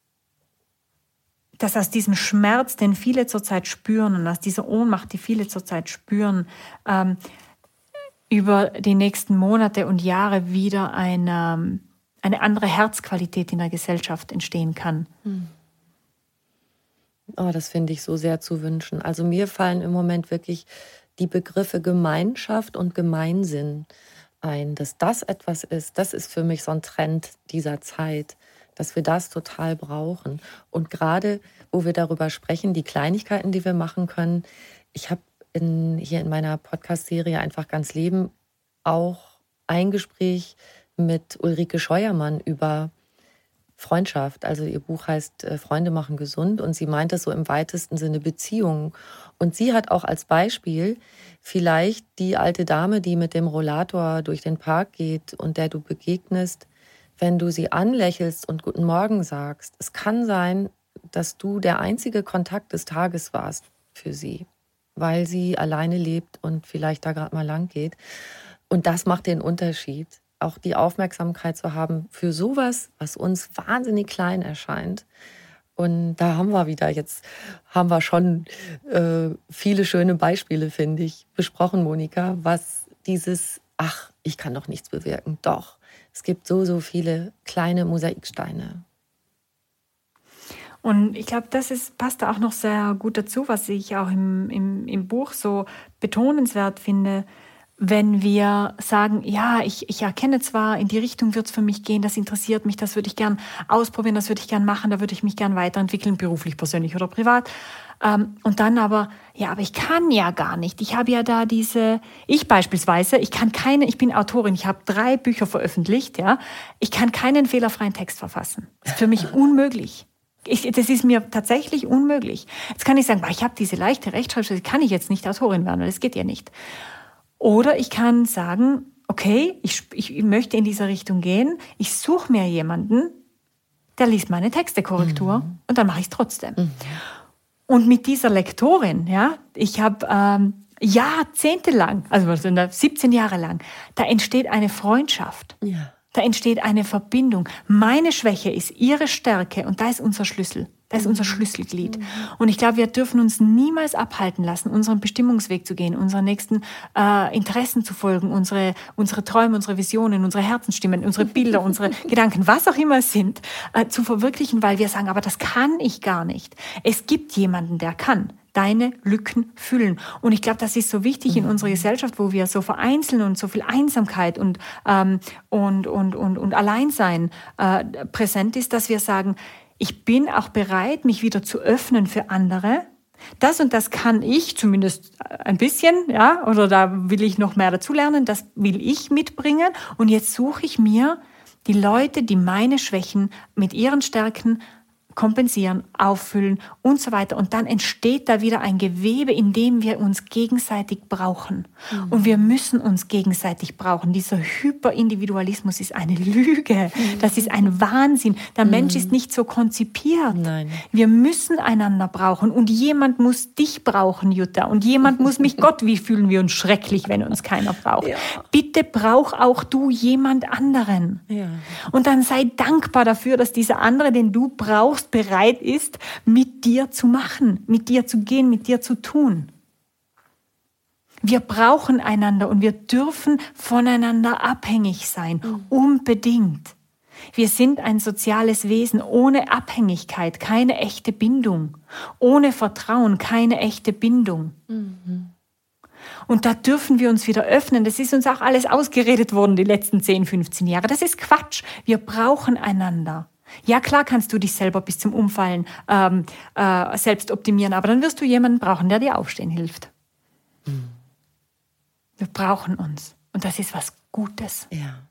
dass aus diesem Schmerz, den viele zurzeit spüren und aus dieser Ohnmacht, die viele zurzeit spüren, ähm, über die nächsten Monate und Jahre wieder eine, eine andere Herzqualität in der Gesellschaft entstehen kann. Oh, das finde ich so sehr zu wünschen. Also mir fallen im Moment wirklich die Begriffe Gemeinschaft und Gemeinsinn ein, dass das etwas ist, das ist für mich so ein Trend dieser Zeit, dass wir das total brauchen. Und gerade, wo wir darüber sprechen, die Kleinigkeiten, die wir machen können, ich habe in, hier in meiner Podcast-Serie Einfach ganz Leben auch ein Gespräch mit Ulrike Scheuermann über Freundschaft. Also ihr Buch heißt Freunde machen gesund und sie meint es so im weitesten Sinne Beziehungen. Und sie hat auch als Beispiel vielleicht die alte Dame, die mit dem Rollator durch den Park geht und der du begegnest, wenn du sie anlächelst und Guten Morgen sagst. Es kann sein, dass du der einzige Kontakt des Tages warst für sie, weil sie alleine lebt und vielleicht da gerade mal lang geht. Und das macht den Unterschied. Auch die Aufmerksamkeit zu haben für sowas, was uns wahnsinnig klein erscheint Und da haben wir wieder, jetzt haben wir schon äh, viele schöne Beispiele, finde ich, besprochen, Monika, was dieses, ach, ich kann doch nichts bewirken. Doch, es gibt so, so viele kleine Mosaiksteine. Und ich glaube, das ist, passt da auch noch sehr gut dazu, was ich auch im, im, im Buch so betonenswert finde. Wenn wir sagen, ja, ich, ich erkenne zwar, in die Richtung wird es für mich gehen, das interessiert mich, das würde ich gern ausprobieren, das würde ich gern machen, da würde ich mich gern weiterentwickeln, beruflich, persönlich oder privat. Ähm, und dann aber, ja, aber ich kann ja gar nicht. Ich habe ja da diese, ich beispielsweise, ich kann keine, ich bin Autorin, ich habe drei Bücher veröffentlicht, ja, ich kann keinen fehlerfreien Text verfassen. Das ist für mich unmöglich. Ich, das ist mir tatsächlich unmöglich. Jetzt kann ich sagen, ich habe diese leichte Rechtschreibschrift, kann ich jetzt nicht Autorin werden, weil das geht ja nicht. Oder ich kann sagen, okay, ich, ich möchte in diese Richtung gehen, ich suche mir jemanden, der liest meine Textekorrektur mhm. und dann mache ich es trotzdem. Mhm. Und mit dieser Lektorin, ja, ich habe ähm, jahrzehntelang, also siebzehn Jahre lang, da entsteht eine Freundschaft. Ja. Da entsteht eine Verbindung. Meine Schwäche ist ihre Stärke und da ist unser Schlüssel. Das ist unser Schlüsselglied. Und ich glaube, wir dürfen uns niemals abhalten lassen, unseren Bestimmungsweg zu gehen, unseren nächsten äh, Interessen zu folgen, unsere, unsere Träume, unsere Visionen, unsere Herzensstimmen, unsere Bilder, unsere Gedanken, was auch immer es sind, äh, zu verwirklichen, weil wir sagen, aber das kann ich gar nicht. Es gibt jemanden, der kann deine Lücken füllen. Und ich glaube, das ist so wichtig in unserer Gesellschaft, wo wir so vereinzeln und so viel Einsamkeit und, ähm, und, und, und, und Alleinsein äh, präsent ist, dass wir sagen, ich bin auch bereit, mich wieder zu öffnen für andere. Das und das kann ich, zumindest ein bisschen, ja, oder da will ich noch mehr dazulernen, das will ich mitbringen. Und jetzt suche ich mir die Leute, die meine Schwächen mit ihren Stärken kompensieren, auffüllen und so weiter. Und dann entsteht da wieder ein Gewebe, in dem wir uns gegenseitig brauchen. Mhm. Und wir müssen uns gegenseitig brauchen. Dieser Hyperindividualismus ist eine Lüge. Mhm. Das ist ein Wahnsinn. Der mhm. Mensch ist nicht so konzipiert. Nein. Wir müssen einander brauchen. Und jemand muss dich brauchen, Jutta. Und jemand muss mich, Gott, wie fühlen wir uns schrecklich, wenn uns keiner braucht. Ja. Bitte brauch auch du jemand anderen. Ja. Und dann sei dankbar dafür, dass dieser andere, den du brauchst, bereit ist, mit dir zu machen, mit dir zu gehen, mit dir zu tun. Wir brauchen einander und wir dürfen voneinander abhängig sein, mhm. unbedingt. Wir sind ein soziales Wesen ohne Abhängigkeit, keine echte Bindung. Ohne Vertrauen, keine echte Bindung. Mhm. Und da dürfen wir uns wieder öffnen. Das ist uns auch alles ausgeredet worden die letzten zehn, fünfzehn Jahre. Das ist Quatsch. Wir brauchen einander. Ja, klar kannst du dich selber bis zum Umfallen ähm, äh, selbst optimieren, aber dann wirst du jemanden brauchen, der dir aufstehen hilft. Mhm. Wir brauchen uns. Und das ist was Gutes. Ja.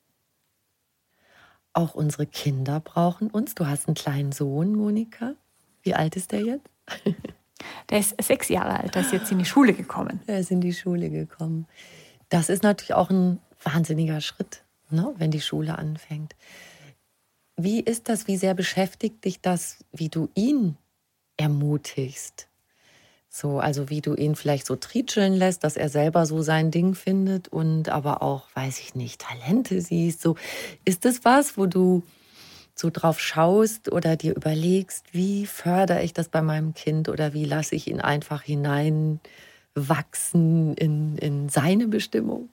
Auch unsere Kinder brauchen uns. Du hast einen kleinen Sohn, Monika. Wie alt ist der jetzt? Der ist sechs Jahre alt, der ist jetzt in die Schule gekommen. Der ist in die Schule gekommen. Das ist natürlich auch ein wahnsinniger Schritt, ne, wenn die Schule anfängt. Wie ist das, wie sehr beschäftigt dich das, wie du ihn ermutigst? So, also wie du ihn vielleicht so trietscheln lässt, dass er selber so sein Ding findet und aber auch, weiß ich nicht, Talente siehst. So, ist das was, wo du so drauf schaust oder dir überlegst, wie fördere ich das bei meinem Kind oder wie lasse ich ihn einfach hineinwachsen in, in seine Bestimmung?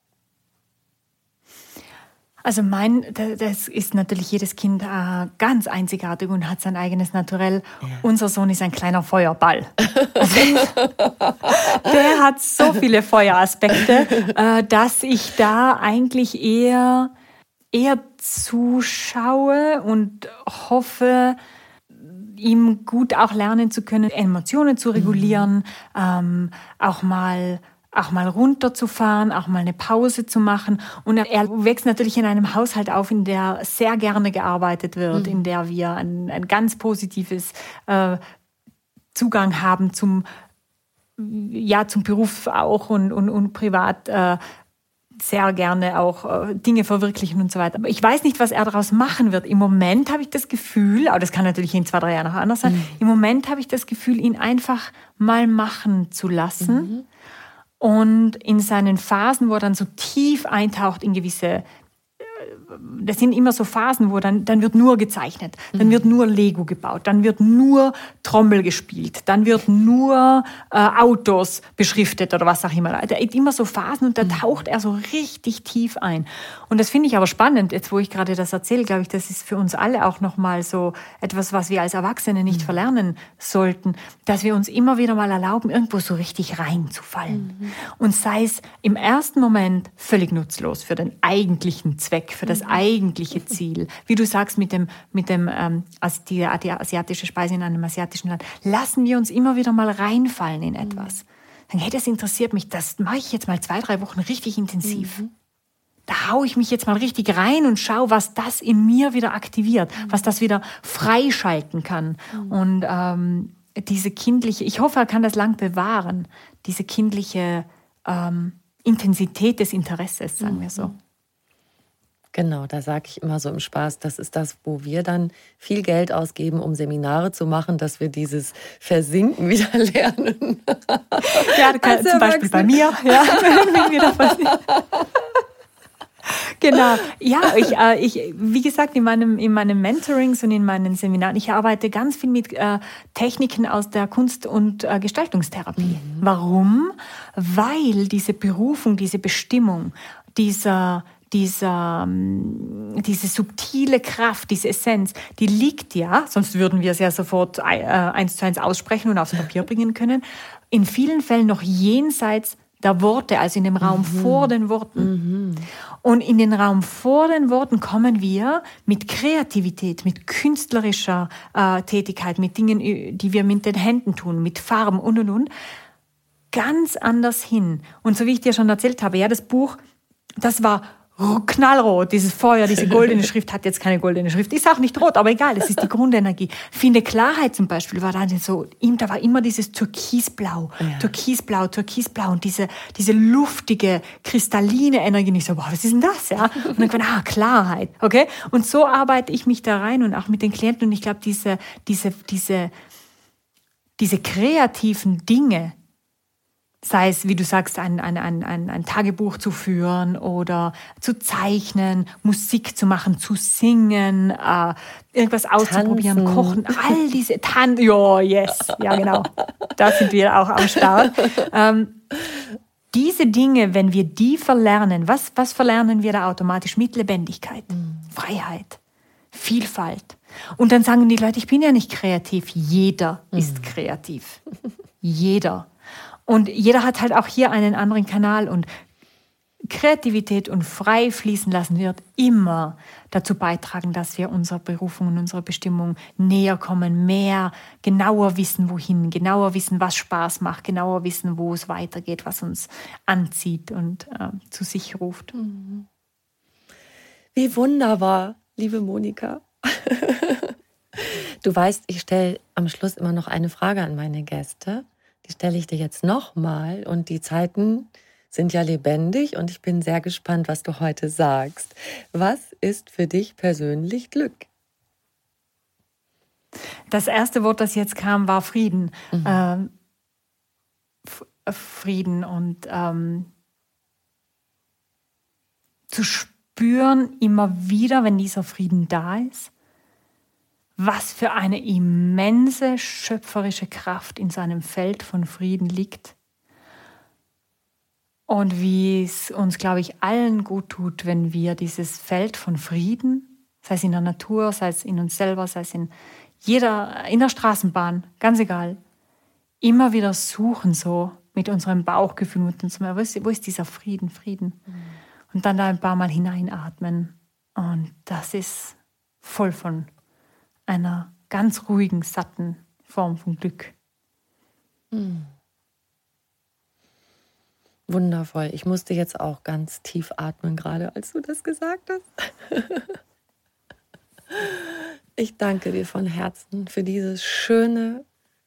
Also mein, das ist natürlich jedes Kind äh, ganz einzigartig und hat sein eigenes Naturell. Ja. Unser Sohn ist ein kleiner Feuerball. Also, der hat so viele Feueraspekte, äh, dass ich da eigentlich eher, eher zuschaue und hoffe, ihm gut auch lernen zu können, Emotionen zu regulieren, mhm. ähm, auch mal auch mal runterzufahren, auch mal eine Pause zu machen. Und er wächst natürlich in einem Haushalt auf, in der sehr gerne gearbeitet wird, mhm. in der wir ein, ein ganz positives äh, Zugang haben zum, ja, zum Beruf auch und, und, und privat äh, sehr gerne auch äh, Dinge verwirklichen und so weiter. Aber ich weiß nicht, was er daraus machen wird. Im Moment habe ich das Gefühl, aber das kann natürlich in zwei, drei Jahren noch anders sein, mhm. im Moment habe ich das Gefühl, ihn einfach mal machen zu lassen. Mhm. Und in seinen Phasen, wo er dann so tief eintaucht in gewisse das sind immer so Phasen, wo dann, dann wird nur gezeichnet, dann wird nur Lego gebaut, dann wird nur Trommel gespielt, dann wird nur äh, Autos beschriftet oder was auch immer. Da gibt immer so Phasen und da taucht er so richtig tief ein. Und das finde ich aber spannend, jetzt wo ich gerade das erzähle, glaube ich, das ist für uns alle auch nochmal so etwas, was wir als Erwachsene nicht mhm. verlernen sollten, dass wir uns immer wieder mal erlauben, irgendwo so richtig reinzufallen. Mhm. Und sei es im ersten Moment völlig nutzlos für den eigentlichen Zweck, für das eigentliche Ziel. Wie du sagst, mit dem, mit dem ähm, als die, die asiatische Speise in einem asiatischen Land, lassen wir uns immer wieder mal reinfallen in etwas. Dann, hey, das interessiert mich, das mache ich jetzt mal zwei, drei Wochen richtig intensiv. Mhm. Da haue ich mich jetzt mal richtig rein und schaue, was das in mir wieder aktiviert, mhm. was das wieder freischalten kann. Mhm. Und ähm, diese kindliche, ich hoffe, er kann das lang bewahren, diese kindliche ähm, Intensität des Interesses, sagen wir so. Genau, da sage ich immer so im Spaß, das ist das, wo wir dann viel Geld ausgeben, um Seminare zu machen, dass wir dieses Versinken wieder lernen. Ja, kann, also zum Beispiel bei mir. Ja, wenn wir da versinken. Genau, ja, ich, äh, ich, wie gesagt, in meinem, in meinen Mentorings und in meinen Seminaren, ich arbeite ganz viel mit äh, Techniken aus der Kunst- und äh, Gestaltungstherapie. Mhm. Warum? Weil diese Berufung, diese Bestimmung, dieser Diese, diese subtile Kraft, diese Essenz, die liegt ja, sonst würden wir es ja sofort äh, eins zu eins aussprechen und aufs Papier bringen können, in vielen Fällen noch jenseits der Worte, also in dem Raum mhm. vor den Worten. Mhm. Und in den Raum vor den Worten kommen wir mit Kreativität, mit künstlerischer äh, Tätigkeit, mit Dingen, die wir mit den Händen tun, mit Farben und, und, und, ganz anders hin. Und so wie ich dir schon erzählt habe, ja, das Buch, das war knallrot, dieses Feuer, diese goldene Schrift hat jetzt keine goldene Schrift, ist auch nicht rot, aber egal, es ist die Grundenergie. Finde Klarheit zum Beispiel war dann so, da war immer dieses Türkisblau, ja. Türkisblau, Türkisblau und diese, diese luftige, kristalline Energie. Und ich so, wow, was ist denn das, ja? Und dann kam, ah, Klarheit, okay? Und so arbeite ich mich da rein und auch mit den Klienten und ich glaube, diese, diese, diese, diese kreativen Dinge, sei es, wie du sagst, ein, ein, ein, ein, ein Tagebuch zu führen oder zu zeichnen, Musik zu machen, zu singen, äh, irgendwas auszuprobieren, tanzen. Kochen, all diese Tan, ja, yes, ja genau, da sind wir auch am Start. Ähm, diese Dinge, wenn wir die verlernen, was, was verlernen wir da automatisch? Mit Lebendigkeit, mhm. Freiheit, Vielfalt. Und dann sagen die Leute, ich bin ja nicht kreativ. Jeder mhm. ist kreativ. Jeder. Und jeder hat halt auch hier einen anderen Kanal und Kreativität und frei fließen lassen wird immer dazu beitragen, dass wir unserer Berufung und unserer Bestimmung näher kommen, mehr, genauer wissen, wohin, genauer wissen, was Spaß macht, genauer wissen, wo es weitergeht, was uns anzieht und äh, zu sich ruft. Wie wunderbar, liebe Monika. Du weißt, ich stelle am Schluss immer noch eine Frage an meine Gäste. Die stelle ich dir jetzt nochmal und die Zeiten sind ja lebendig und ich bin sehr gespannt, was du heute sagst. Was ist für dich persönlich Glück? Das erste Wort, das jetzt kam, war Frieden. Mhm. Ähm, F- Frieden und ähm, zu spüren immer wieder, wenn dieser Frieden da ist, was für eine immense schöpferische Kraft in seinem Feld von Frieden liegt. Und wie es uns, glaube ich, allen gut tut, wenn wir dieses Feld von Frieden, sei es in der Natur, sei es in uns selber, sei es in jeder, in der Straßenbahn, ganz egal, immer wieder suchen so mit unserem Bauchgefühl, mit unserem, wo ist, wo ist dieser Frieden, Frieden? Mhm. Und dann da ein paar Mal hineinatmen. Und das ist voll von einer ganz ruhigen, satten Form von Glück. Hm. Wundervoll. Ich musste jetzt auch ganz tief atmen, gerade als du das gesagt hast. Ich danke dir von Herzen für dieses schöne,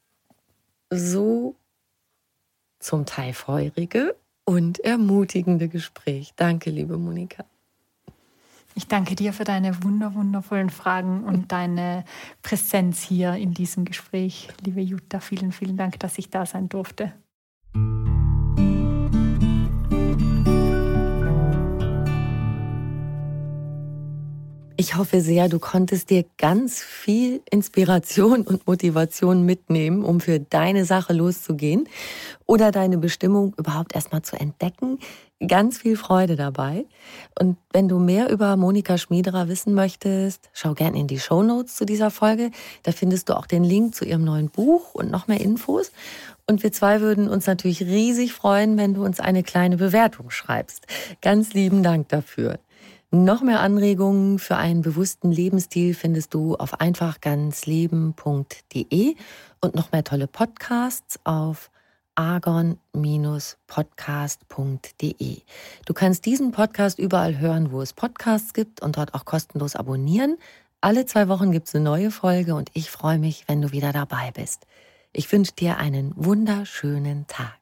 so zum Teil feurige und ermutigende Gespräch. Danke, liebe Monika. Ich danke dir für deine wunder, wundervollen Fragen und deine Präsenz hier in diesem Gespräch. Liebe Jutta, vielen, vielen Dank, dass ich da sein durfte. Ich hoffe sehr, du konntest dir ganz viel Inspiration und Motivation mitnehmen, um für deine Sache loszugehen oder deine Bestimmung überhaupt erstmal zu entdecken. Ganz viel Freude dabei. Und wenn du mehr über Monika Schmiederer wissen möchtest, schau gerne in die Shownotes zu dieser Folge. Da findest du auch den Link zu ihrem neuen Buch und noch mehr Infos. Und wir zwei würden uns natürlich riesig freuen, wenn du uns eine kleine Bewertung schreibst. Ganz lieben Dank dafür. Noch mehr Anregungen für einen bewussten Lebensstil findest du auf einfach ganz leben punkt de und noch mehr tolle Podcasts auf argon Bindestrich podcast punkt de. Du kannst diesen Podcast überall hören, wo es Podcasts gibt und dort auch kostenlos abonnieren. Alle zwei Wochen gibt es eine neue Folge und ich freue mich, wenn du wieder dabei bist. Ich wünsche dir einen wunderschönen Tag.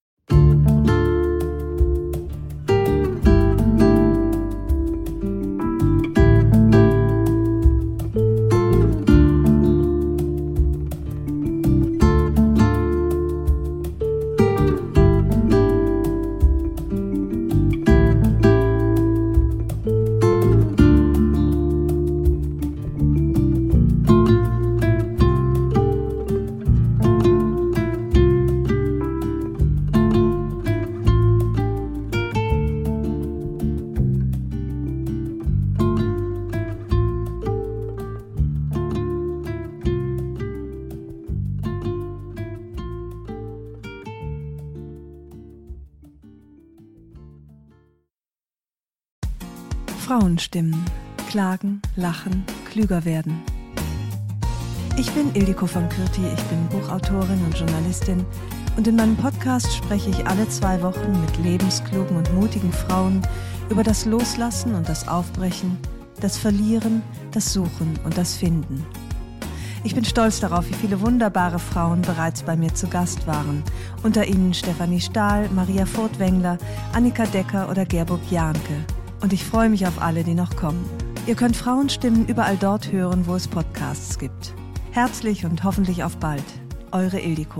Frauenstimmen. Klagen, lachen, klüger werden. Ich bin Ildiko von Kürti, ich bin Buchautorin und Journalistin und in meinem Podcast spreche ich alle zwei Wochen mit lebensklugen und mutigen Frauen über das Loslassen und das Aufbrechen, das Verlieren, das Suchen und das Finden. Ich bin stolz darauf, wie viele wunderbare Frauen bereits bei mir zu Gast waren. Unter ihnen Stefanie Stahl, Maria Furtwängler, Annika Decker oder Gerburg Jahnke. Und ich freue mich auf alle, die noch kommen. Ihr könnt Frauenstimmen überall dort hören, wo es Podcasts gibt. Herzlich und hoffentlich auf bald. Eure Ildiko.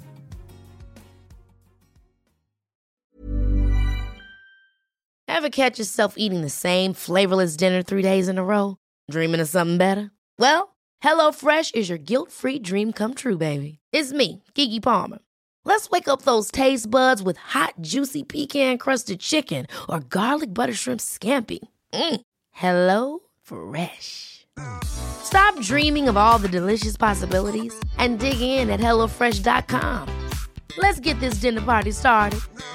Ever catch yourself eating the same flavorless dinner three days in a row? Dreaming of something better? Well, HelloFresh is your guilt-free dream come true, baby. It's me, Keke Palmer. Let's wake up those taste buds with hot, juicy pecan-crusted chicken or garlic butter shrimp scampi. Mm. Hello Fresh. Stop dreaming of all the delicious possibilities and dig in at hello fresh dot com. Let's get this dinner party started.